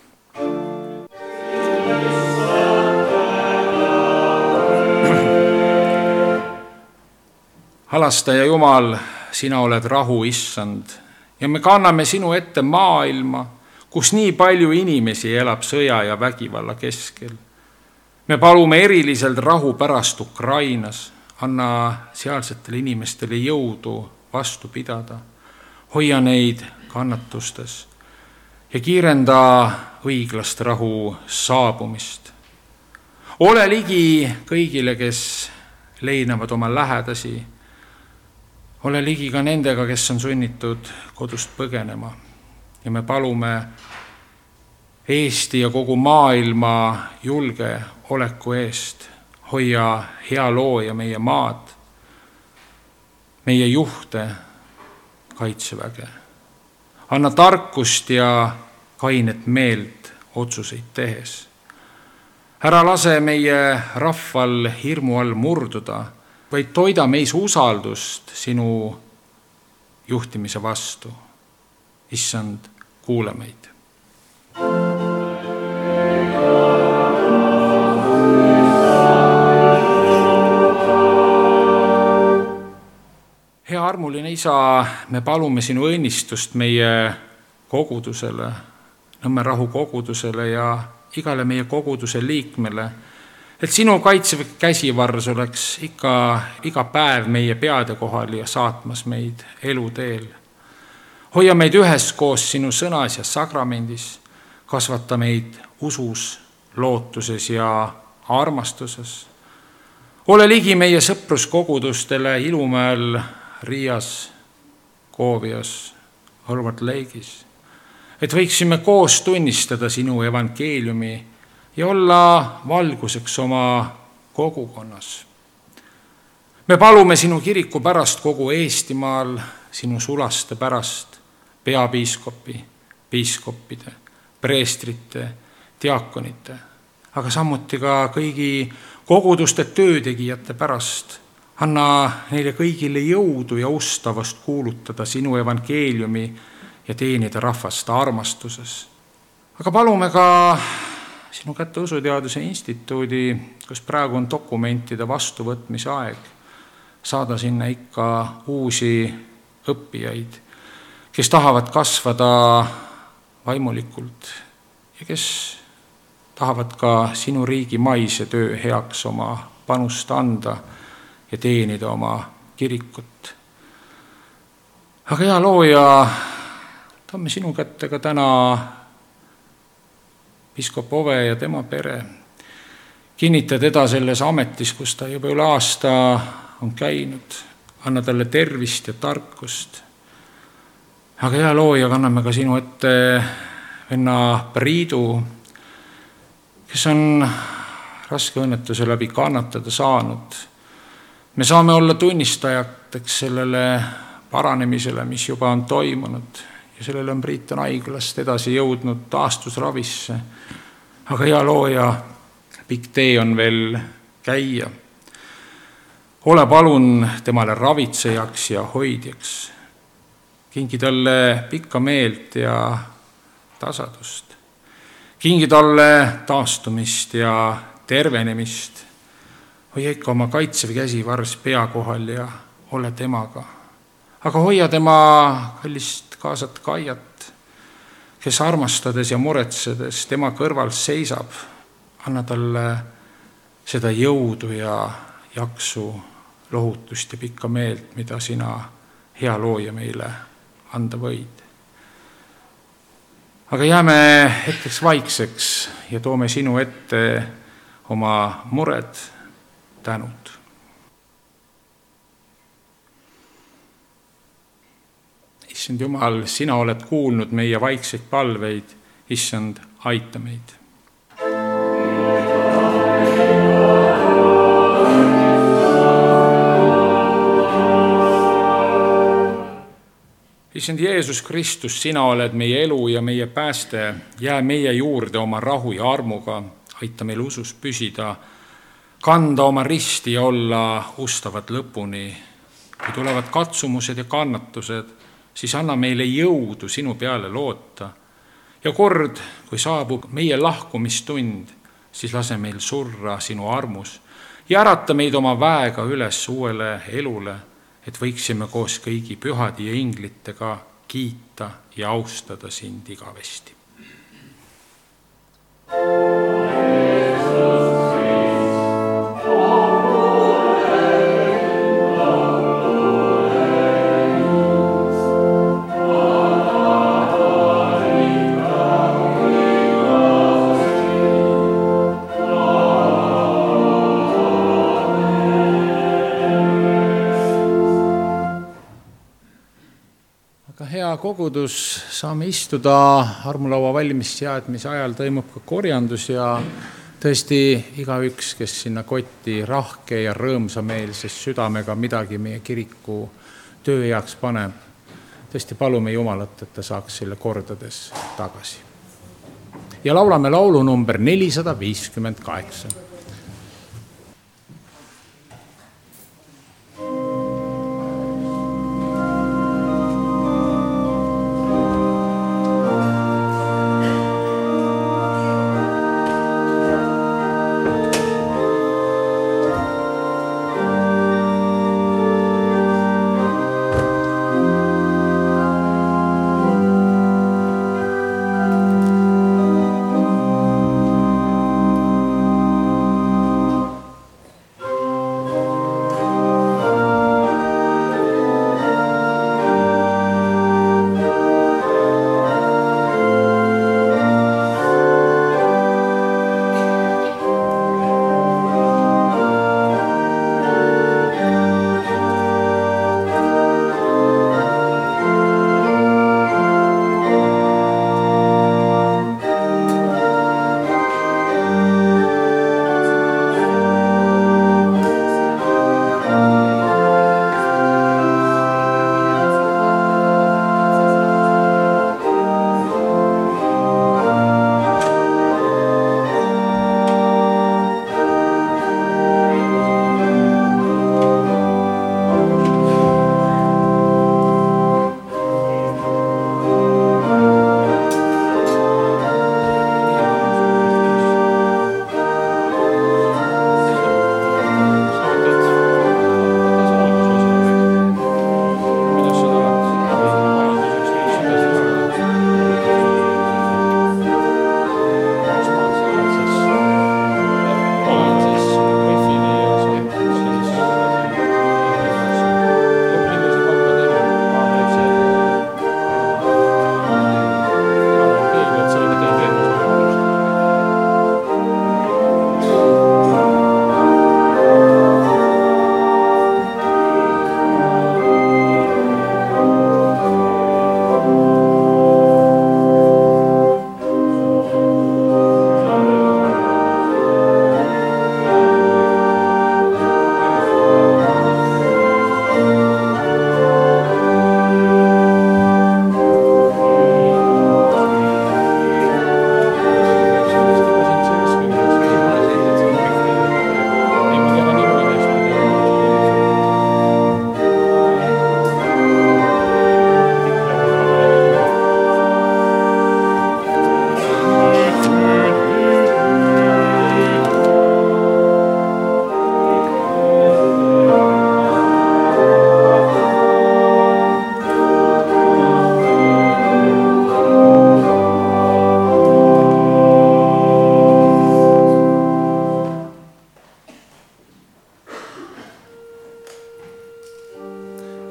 Halastaja Jumal, sina oled rahu, Issand, ja me kanname sinu ette maailma, kus nii palju inimesi elab sõja ja vägivalla keskel. Me palume eriliselt rahu pärast Ukrainas, anna sealsetele inimestele jõudu vastu pidada, hoia neid kannatustes ja kiirenda õiglast rahu saabumist. Ole ligi kõigile, kes leinavad oma lähedasi. Ole ligi ka nendega, kes on sunnitud kodust põgenema. Ja me palume Eesti ja kogu maailma julgeoleku eest. Hoia hea looja meie maad, meie juhte, kaitseväge. Anna tarkust ja kainet meelt otsuseid tehes. Ära lase meie rahval hirmu all murduda, vaid toida meis usaldust sinu juhtimise vastu. Issand, kuule meid. Hea armuline Isa, me palume sinu õnnistust meie kogudusele, Nõmme Rahu kogudusele ja igale meie koguduse liikmele, et sinu kaitsev käsivarrs oleks ikka iga päev meie peade kohal ja saatmas meid eluteel. Hoia meid üheskoos sinu sõnas ja sakramendis, kasvata meid usus, lootuses ja armastuses. Ole ligi meie sõpruskogudustele Ilumäel, Riias, Koovias, Horvat Leigis, et võiksime koos tunnistada sinu evangeeliumi ja olla valguseks oma kogukonnas. Me palume sinu kiriku pärast kogu Eestimaal, sinu sulaste pärast, peapiiskopi, piiskopide, preestrite, diakonite, aga samuti ka kõigi koguduste töötegijate pärast. Anna neile kõigile jõudu ja ustavast kuulutada sinu evangeeliumi ja teenida rahvast armastuses. Aga palume ka sinu kätte Usuteaduse Instituudi, kus praegu on dokumentide vastuvõtmise aeg, saada sinna ikka uusi õppijaid, kes tahavad kasvada vaimulikult ja kes tahavad ka sinu riigi maise töö heaks oma panust anda ja teenida oma kirikut. Aga hea looja, toome sinu kätte ka täna piiskop Ove ja tema pere. Kinnita teda selles ametis, kus ta juba üle aasta on käinud. Anna talle tervist ja tarkust. Aga hea looja, kanname ka sinu ette venna Priidu, kes on raske õnnetuse läbi kannatada saanud. Me saame olla tunnistajateks sellele paranemisele, mis juba on toimunud ja sellele on Priit on haiglast edasi jõudnud taastusravisse. Aga hea looja, pikk tee on veel käia. Ole palun temale ravitsejaks ja hoidjaks. Kingi talle pikka meelt ja tasadust. Kingi talle taastumist ja tervenemist. Hoia ikka oma kaitsev käsi vars pea kohal ja ole temaga. Aga hoia tema kallist kaasat Kaiat, kes armastades ja muretsedes tema kõrval seisab. Anna talle seda jõudu ja jaksu, lohutust ja pikka meelt, mida sina, hea looja, meile anda võid. Aga jääme hetkeks vaikseks ja toome sinu ette oma mured, tänud. Issand Jumal, sina oled kuulnud meie vaikseid palveid, issand, aita meid. Issand Jeesus Kristus, sina oled meie elu ja meie pääste, jää meie juurde oma rahu ja armuga, aita meil usus püsida, kanda oma risti ja olla ustavad lõpuni. Kui tulevad katsumused ja kannatused, siis anna meile jõudu sinu peale loota. Ja kord, kui saabub meie lahkumistund, siis lase meil surra sinu armus ja ärata meid oma väega üles uuele elule, et võiksime koos kõigi pühadi ja inglitega kiita ja austada sind igavesti. Kogudus saame istuda, armulaua valmisseadmise ajal toimub ka korjandus ja tõesti igaüks, kes sinna kotti rahke ja rõõmsameelses südamega midagi meie kiriku töö heaks paneb, tõesti palume Jumalat, et ta saaks selle kordades tagasi. Ja laulame laulu number nelisada viiskümmend kaheksa.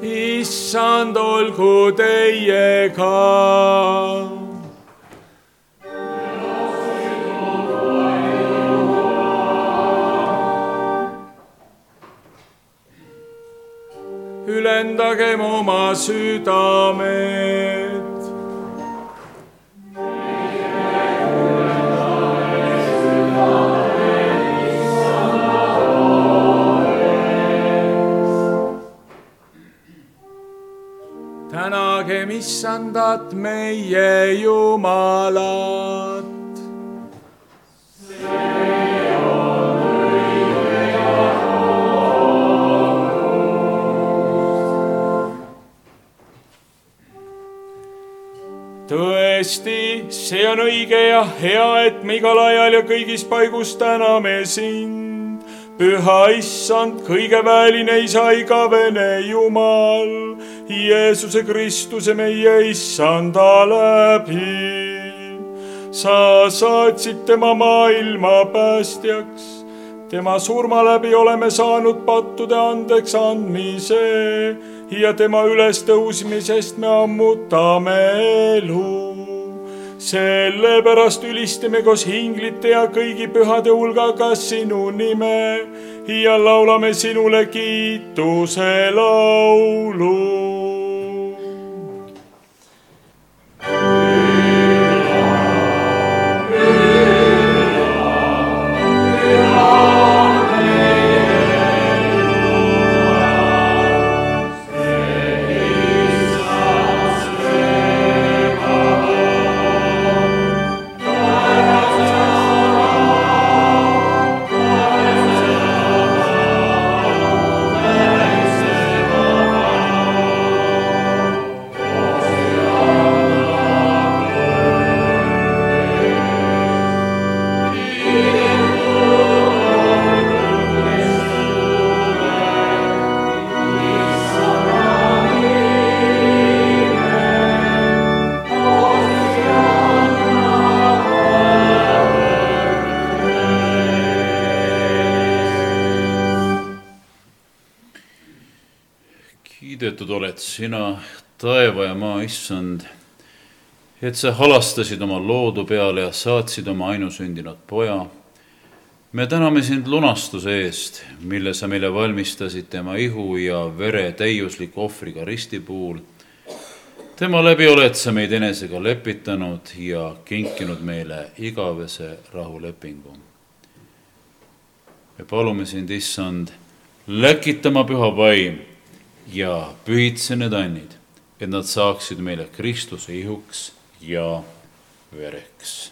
issand olgu teiega. Ülendagem oma südamed. Tänagem issandat meie Jumalat. Tõesti, see on õige ja hea, et me igal ajal ja kõigis paigus täname sind. Püha issand, kõige väeline isa, igavene Jumal, Jeesuse Kristuse meie issanda läbi. Sa saatsid tema maailma päästjaks. Tema surma läbi oleme saanud pattude andeks andmise ja tema ülestõusmisest me ammutame elu. Sellepärast ülistame koos hinglite ja kõigi pühade hulgaga sinu nime ja laulame sinule kiituse laulu. Kiidetud oled sina, taeva ja maa issand, et sa halastasid oma loodu peale ja saatsid oma ainusündinud poja. Me täname sind lunastuse eest, mille sa meile valmistasid tema ihu ja vere täiusliku ohvriga risti puhul. Tema läbi oled sa meid enesega lepitanud ja kinkinud meile igavese rahulepingu. Me palume sind, issand, läkitama püha vaim ja pühitse need annid, et nad saaksid meile Kristuse ihuks ja vereks.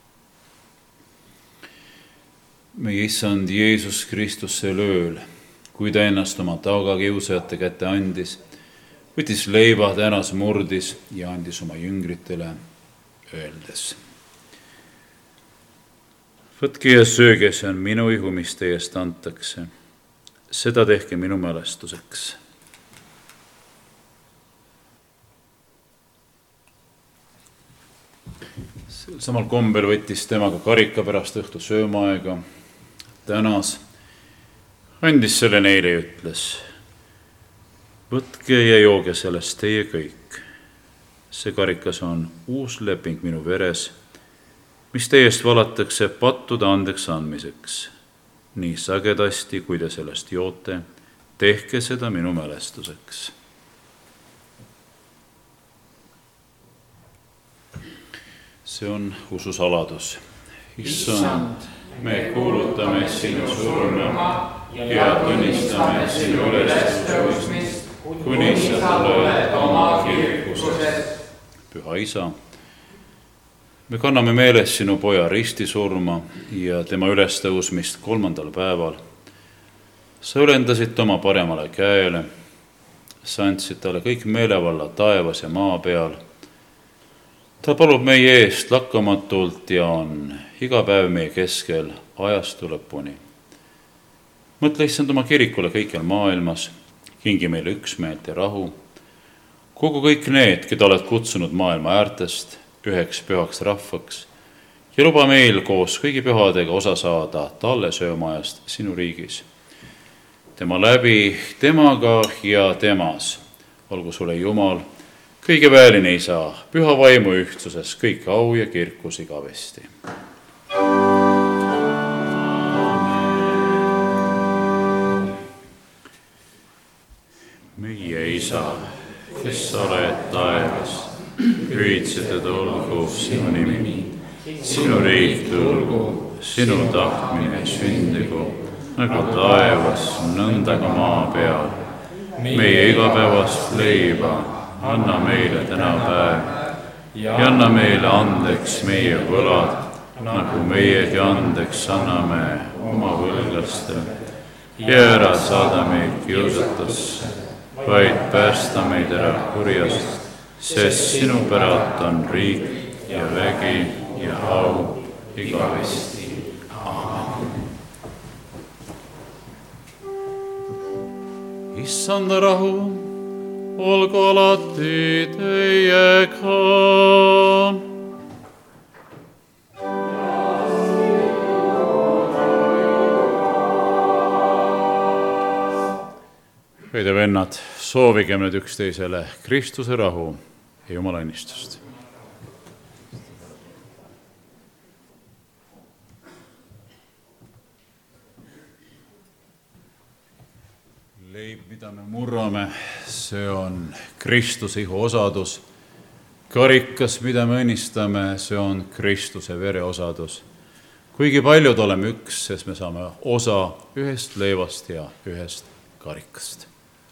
Meie issand Jeesus Kristus sel ööl, kui ta ennast oma tagakiusajate kätte andis, võttis leiva, tänas, murdis ja andis oma jüngritele, öeldes: võtke ja sööge, see on minu ihu, mis teie eest antakse. Seda tehke minu mälestuseks. Samal kombel võttis temaga karika pärast õhtu söömaaega, tänas, andis selle neile ja ütles: võtke ja jooge sellest teie kõik. See karikas on uus leping minu veres, mis teie eest valatakse pattude andeks andmiseks. Nii sagedasti, kui te sellest joote, tehke seda minu mälestuseks. See on ususaladus. Issand, me kuulutame sinu surma ja tunnistame sinu ülestõusmist, kuni sa tuled oma kirkuses. Püha Isa, me kanname meeles sinu poja ristisurma ja tema ülestõusmist kolmandal päeval. Sa ülendasid oma paremale käele, sa andsid talle kõik meelevalla taevas ja maa peal. Ta palub meie eest lakkamatult ja on iga päev meie keskel ajastu lõpuni. Mõtle issand oma kirikule kõikjal maailmas, kingi meile üksmeelt ja rahu. Kogu kõik need, keda oled kutsunud maailma äärtest üheks pühaks rahvaks ja luba meil koos kõigi pühadega osa saada talle söömaajast sinu riigis. Tema läbi, temaga ja temas olgu sulle Jumal, kõige vääline Isa, püha vaimu ühtsuses, kõik au ja kirkus igavesti. Meie Isa, kes sa oled taevas, pühitsetud olgu sinu nimi, sinu riik tulgu, sinu tahtmine sündigu, nagu taevas, nõnda ka maa peal. Meie igapäevast leiba anna meile täna päev ja anna meile andeks meie võlad, nagu meiegi andeks anname oma võlglastele. Ja ära saada meid kiusatusse, vaid päästa meid ära kurjast, sest sinu päralt on riik ja vägi ja au igavesti. Aamen. Issanda rahu, olgu alati teiega. Õide vennad, soovigem nüüd üksteisele Kristuse rahu ja Jumala õnnistust. Leib, mida me murrame, see on Kristuse ihu osadus. Karikas, mida me õnnistame, see on Kristuse vere osadus. Kuigi paljud oleme üks, sest me saame osa ühest leivast ja ühest karikast.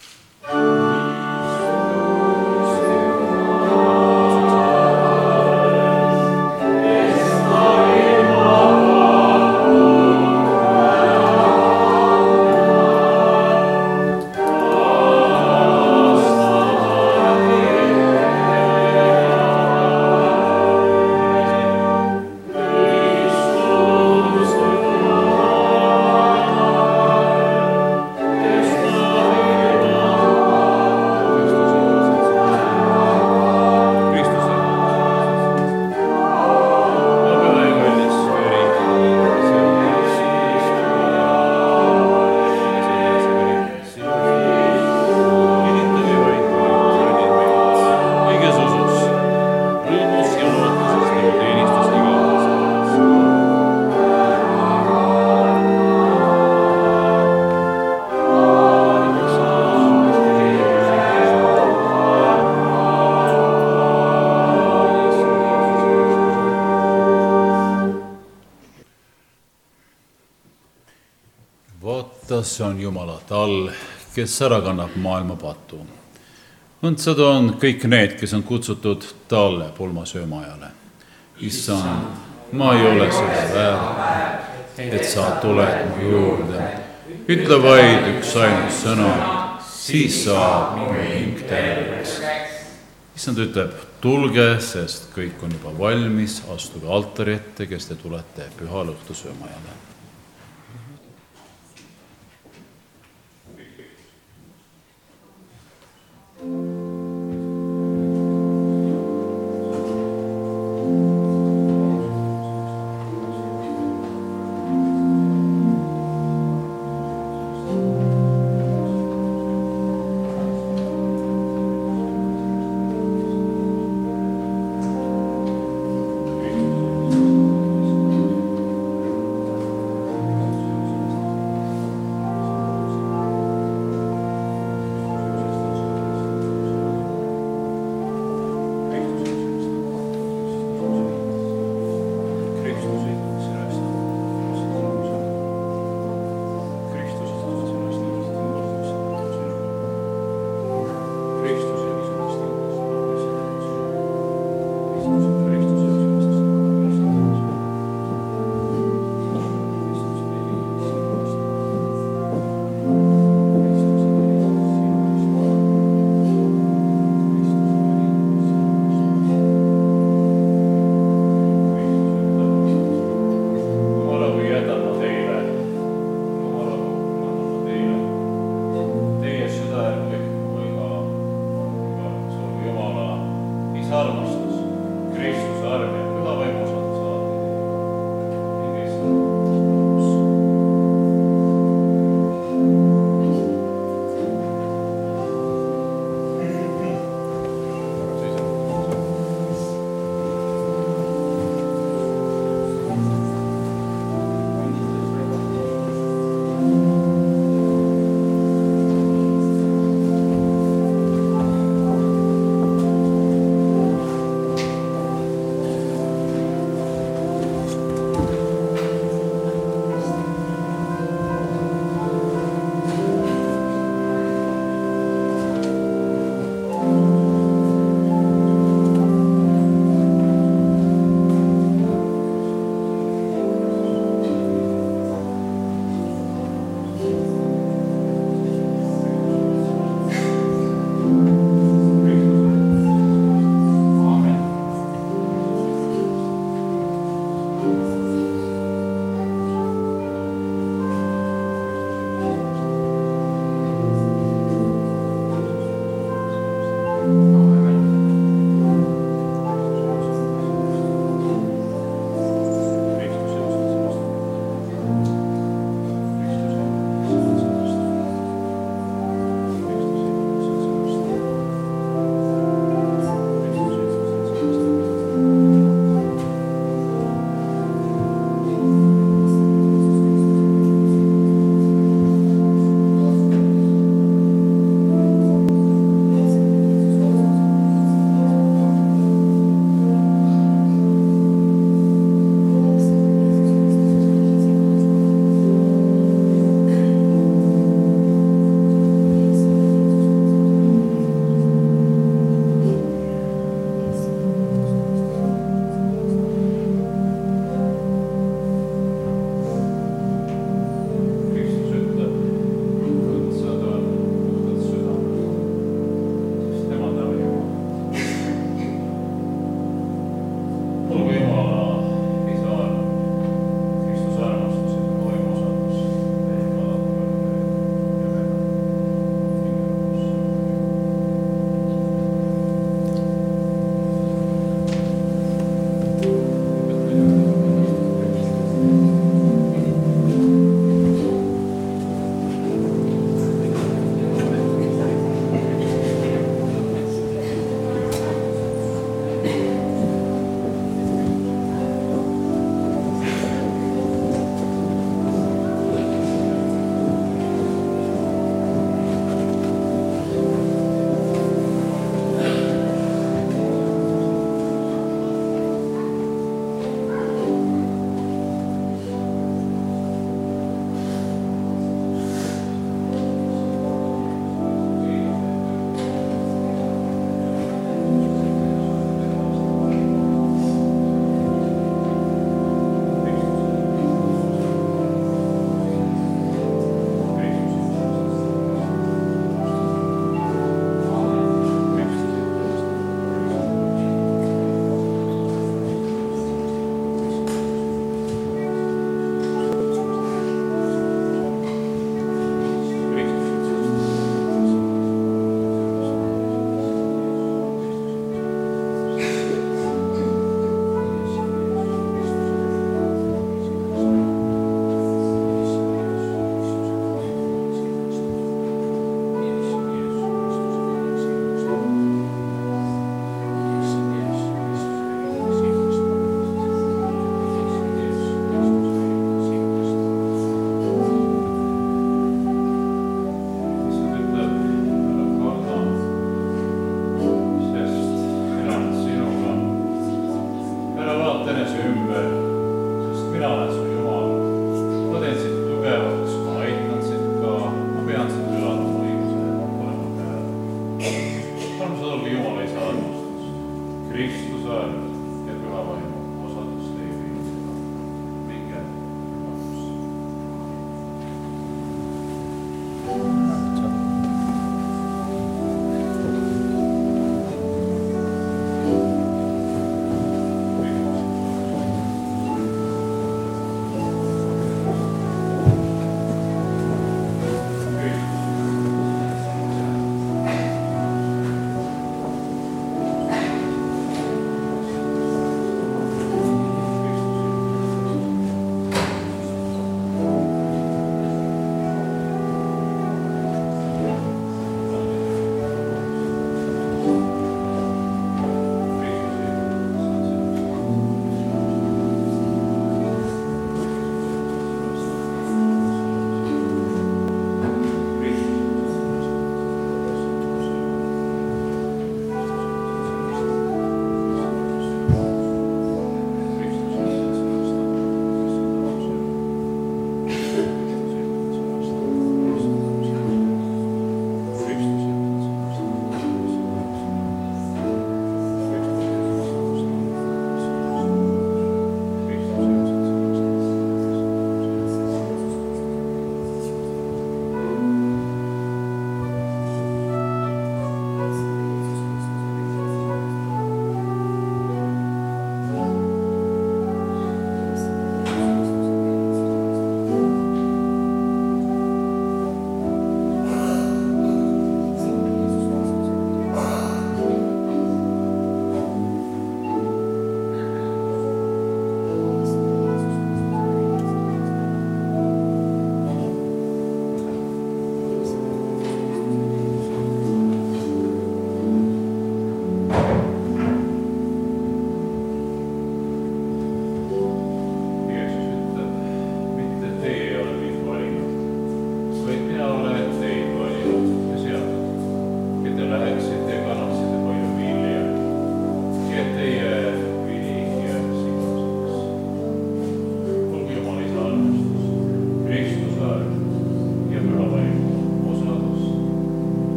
See on Jumala tall, kes ära kannab maailma patu. Õndsad on kõik need, kes on kutsutud talle pulmasöömajale. Issand, ma ei ole seda väärt, et sa tuled mu juurde. Ütle vaid üks ainult sõna, siis saab mu hing terveks. Issand ütleb, tulge, sest kõik on juba valmis, astuge altari ette, kes te tulete pühal õhtusöömajale.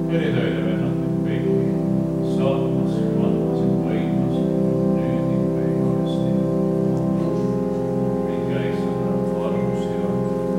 eritööde vennad kõik saatmas, andmas ja hoidmas, nüüd ning meie juuresti. Kõik jäiksad arvust ja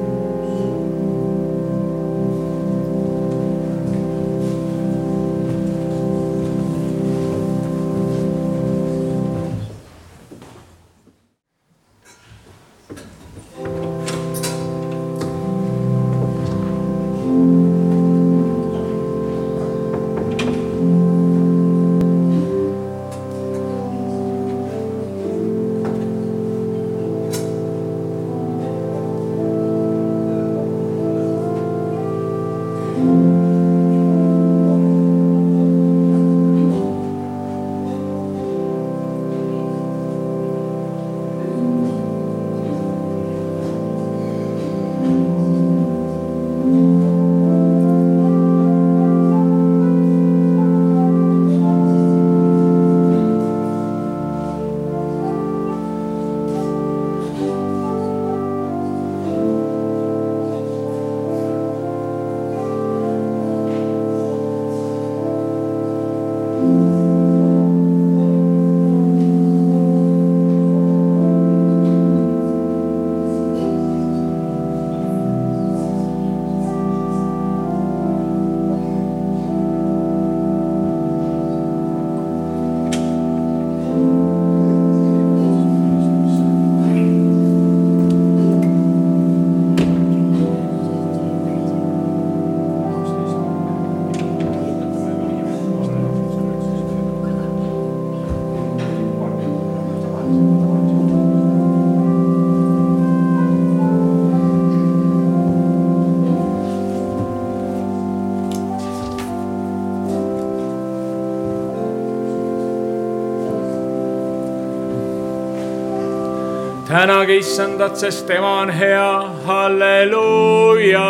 tänage issandat, sest tema on hea, halleluuja.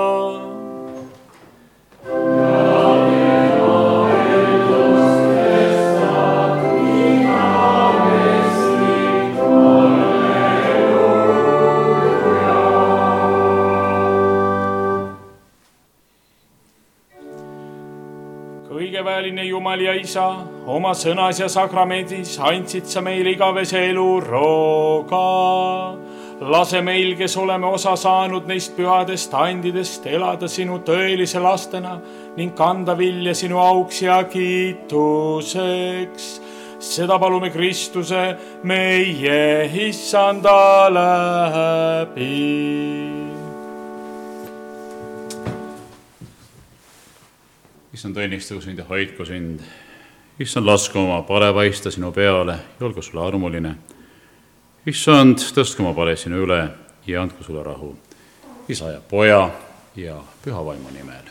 Kõigeväeline Jumal ja Isa, oma sõnas ja sakramendis andsid sa meile igavese elu rooga. Lase meil, kes oleme osa saanud neist pühadest andidest, elada sinu tõelise lastena ning kanda vilja sinu auks ja kiituseks. Seda palume Kristuse meie issanda läbi. Issand, õnnistagu sind ja hoidku sind. Issand, lasku oma pale paista sinu peale ja olgu sulle armuline. Issand, tõstku oma pale sinu üle ja andku sulle rahu. Isa ja poja ja püha vaimu nimel.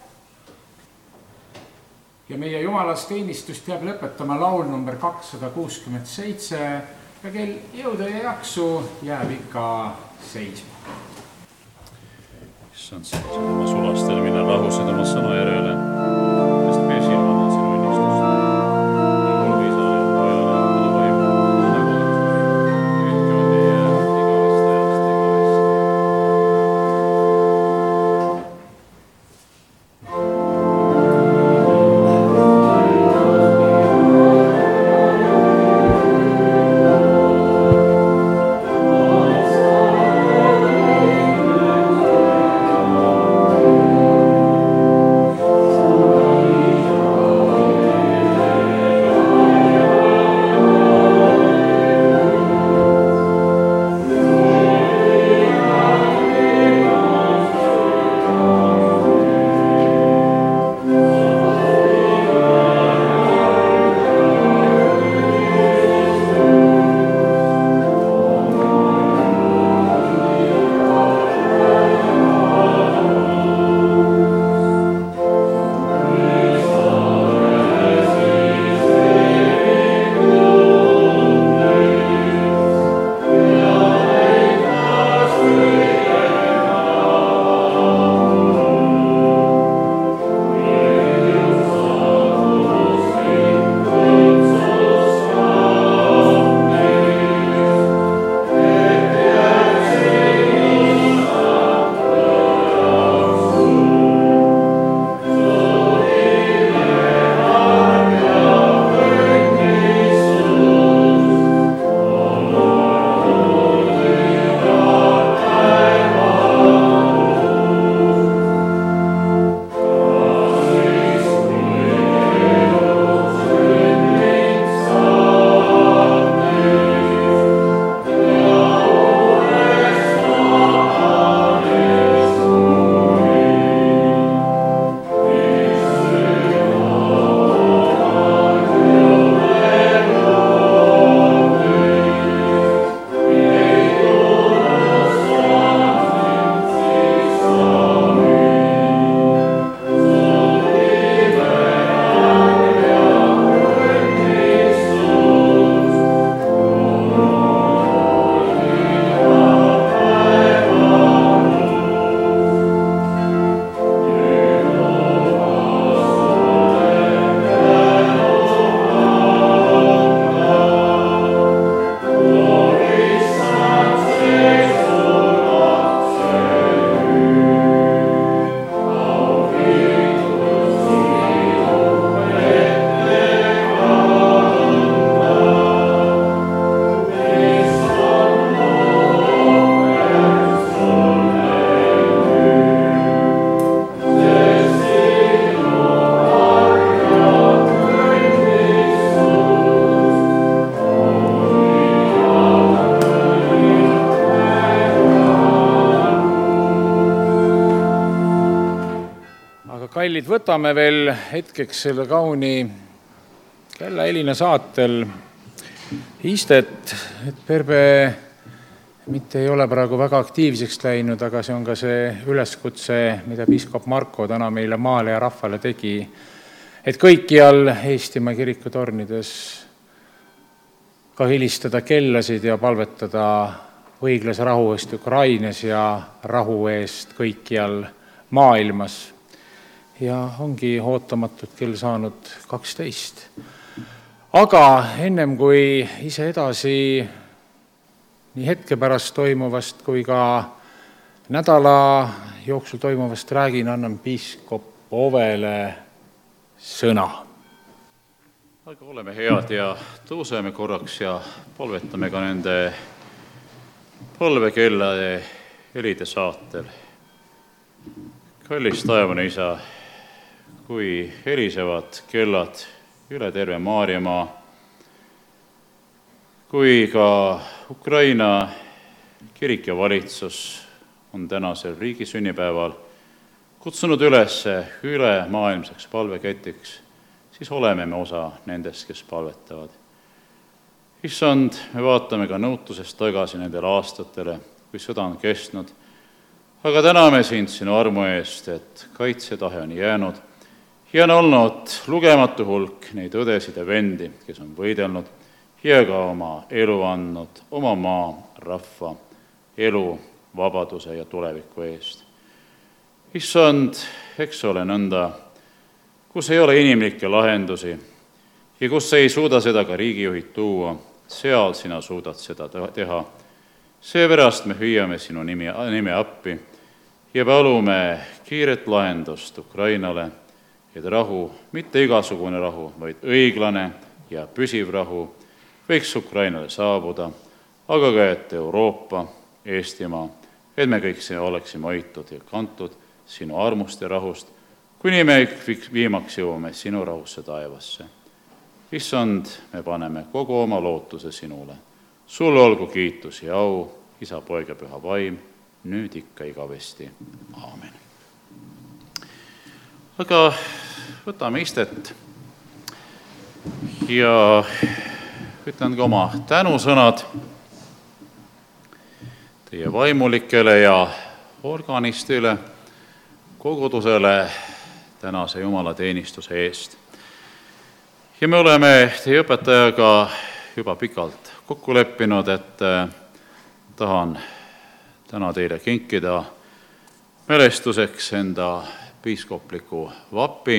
Ja meie jumalast teenistust jääb lõpetama laul number kakssada kuuskümmend seitse ja kel jõudu ja jaksu jääb ikka seisma. Issand, sa oma sulastel minna rahusid oma sõna järele. kallid, võtame veel hetkeks selle kauni kellahelina saatel istet, et Perbe mitte ei ole praegu väga aktiivseks läinud, aga see on ka see üleskutse, mida piiskop Marko täna meile maale ja rahvale tegi, et kõikjal Eestimaa kirikutornides ka helistada kellasid ja palvetada õiglase rahu eest Ukrainas ja rahu eest kõikjal maailmas. Ja ongi ootamatult kell saanud kaksteist. Aga ennem kui ise edasi nii hetke pärast toimuvast kui ka nädala jooksul toimuvast räägin, annan piiskop Ovele sõna. Aga oleme head ja tõuseme korraks ja palvetame ka nende palvekellade helide saatel. Kallis taevane Isa, kui helisevad kellad üle terve Maarjamaa, kui ka Ukraina kirik ja valitsus on tänasel riigi sünnipäeval kutsunud üles üle maailmseks palveketiks, siis oleme me osa nendest, kes palvetavad. Issand, me vaatame ka nõutusest tagasi nendele aastatele, kui sõda on kestnud, aga täname sind sinu armu eest, et kaitsetahe on jäänud ja on olnud lugematu hulk neid õdesid ja vendi, kes on võidelnud ja ka oma elu andnud, oma maa, rahva, elu, vabaduse ja tuleviku eest. Issand, eks ole nõnda, kus ei ole inimlikke lahendusi ja kus ei suuda seda ka riigijuhid tuua, seal sina suudad seda teha. Seepärast me hüüame sinu nimi, nime appi ja palume kiiret lahendust Ukrainale, et rahu, mitte igasugune rahu, vaid õiglane ja püsiv rahu võiks Ukrainale saabuda, aga ka, et Euroopa, Eestimaa, et me kõik see oleksime hoitud ja kantud sinu armust ja rahust, kuni me viimaks jõuame sinu rahusse taevasse. Issand, me paneme kogu oma lootuse sinule. Sulle olgu kiitus ja au, Isa, Poeg ja Püha Vaim, nüüd ikka igavesti. Aamen. Aga võtame istet ja ütlen ka oma tänusõnad teie vaimulikele ja organistile, kogudusele tänase jumalateenistuse eest. Ja me oleme teie õpetajaga juba pikalt kokku leppinud, et tahan täna teile kinkida mälestuseks enda piiskopliku vapi.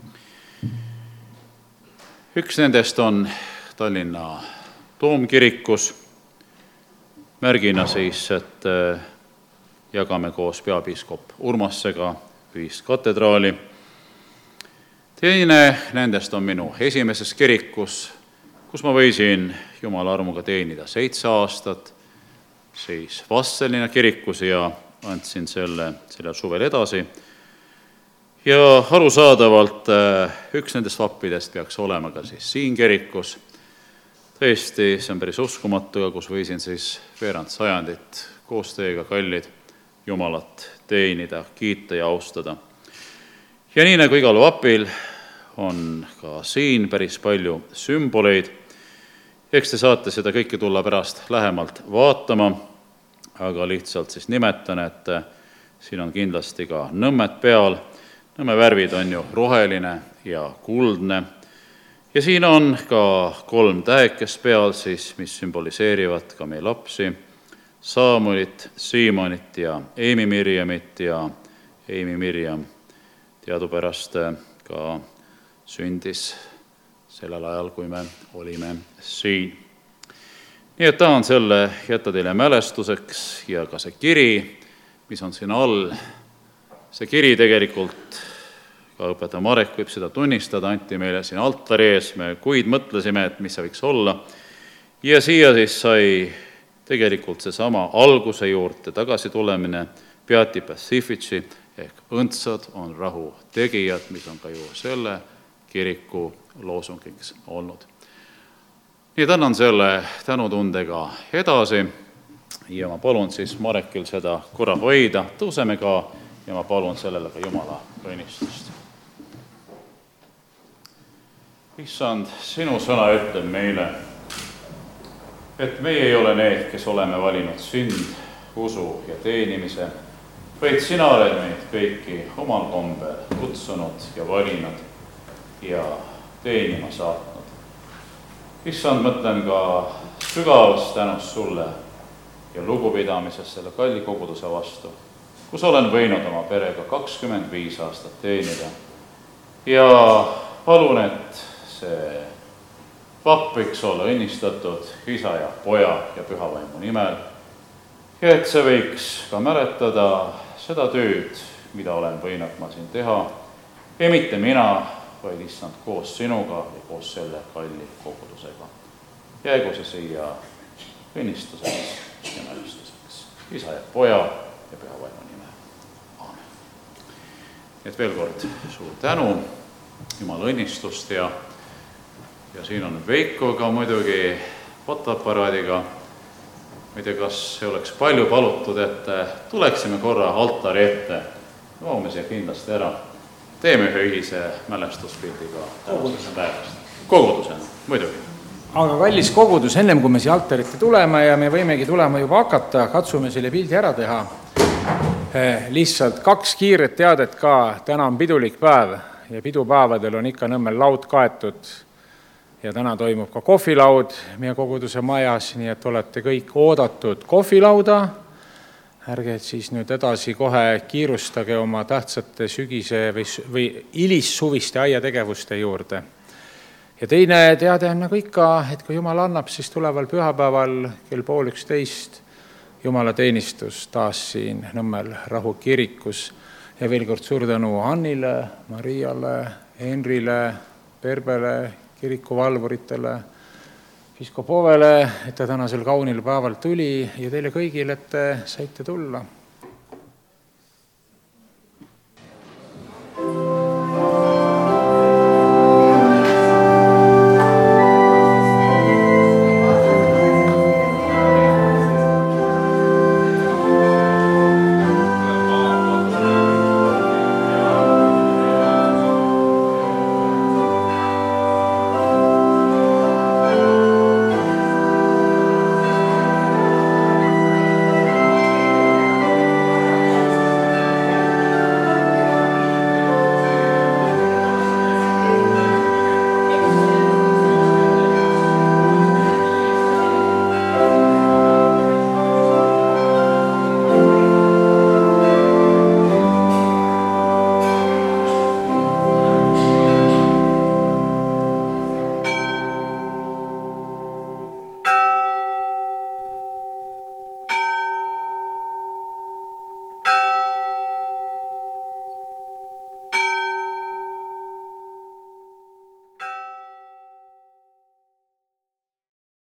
Üks nendest on Tallinna Toomkirikus, märgina siis, et jagame koos peapiiskop Urmassega ühist katedraali. Teine nendest on minu esimeses kirikus, kus ma võisin Jumala armuga teenida seitse aastat, siis Vastseliina kirikus ja andsin selle, selle suvel edasi. Ja arusaadavalt üks nendest vappidest peaks olema ka siis siin kirikus. Tõesti, see on päris uskumatu, kus võisin siis veerand sajandit koos teiega kallid Jumalat teenida, kiita ja austada. Ja nii nagu igal vapil on ka siin päris palju sümboleid. Eks te saate seda kõike tulla pärast lähemalt vaatama, aga lihtsalt siis nimetan, et siin on kindlasti ka nõmmed peal. Nõmme värvid on ju roheline ja kuldne. Ja siin on ka kolm tähekest peal, siis, mis sümboliseerivad ka meie lapsi, Saamulit, Siimonit ja Eimi Mirjamit ja Eimi Mirjam teadupärast ka sündis sellel ajal, kui me olime siin. Nii et tahan selle jätta teile mälestuseks ja ka see kiri, mis on siin all. See kiri tegelikult, ka õpetaja Marek võib seda tunnistada, anti meile siin altari ees, me kuid mõtlesime, et mis see võiks olla. Ja siia siis sai tegelikult see sama alguse juurde tagasi tulemine, Beati Pacifici ehk õndsad on rahu tegijad, mis on ka ju selle kiriku loosungiks olnud. Nii et annan selle tänutundega edasi ja ma palun siis Marekil seda korra hoida. Tõuseme ka ja ma palun sellele ka Jumala õnnistust. Issand, sinu sõna ütleb meile, et meie ei ole need, kes oleme valinud sünd, usu ja teenimise, vaid sina oled meid kõiki omal kombel kutsunud ja valinud ja teenima saatnud. Issand, mõtlen ka sügavast tänust sulle ja lugupidamisest selle kalli koguduse vastu, kus olen võinud oma perega kakskümmend viis aastat teenida. Ja palun, et see vapp võiks olla õnnistatud isa ja poja ja pühavaimu nimel ja et see võiks ka mäletada seda tööd, mida olen võinud ma siin teha, ja mitte mina, vaid issand koos sinuga ja koos selle kalli kogudusega. Jäägu see siia õnnistuseks ja mälestuseks. Isa ja poja ja pühavaimu nimel. Aamen. Et veel kord suur tänu, Jumala õnnistust ja ja siin on Veikoga muidugi fotoaparaadiga. Ma ei tea, kas see oleks palju palutud, et tuleksime korra altari ette. Loome siia kindlasti ära. Teeme ühe ühise mälestuspildiga tänasest päevast. Kogudusena, muidugi. Aga kallis kogudus, ennem kui me siia altarite tuleme ja me võimegi tulema juba hakata, katsume selle pildi ära teha. Lihtsalt kaks kiiret teadet ka, täna on pidulik päev ja pidupäevadel on ikka Nõmmel laud kaetud. Ja täna toimub ka kohvilaud meie koguduse majas, nii et olete kõik oodatud kohvilauda. Ärge siis nüüd edasi kohe kiirustage oma tähtsate sügise või, või ilissuviste aiategevuste juurde. Ja teine teade on nagu ikka, et kui Jumal annab, siis tuleval pühapäeval kell pool üksteist Jumala teenistus taas siin Nõmmel Rahu kirikus. Ja veel kord suur tänu Annile, Mariale, Henrile, Perbele, kirikuvalvuritele, piiskop Ovele, et ta tänasel kaunil päeval tuli ja teile kõigile, et te saite tulla.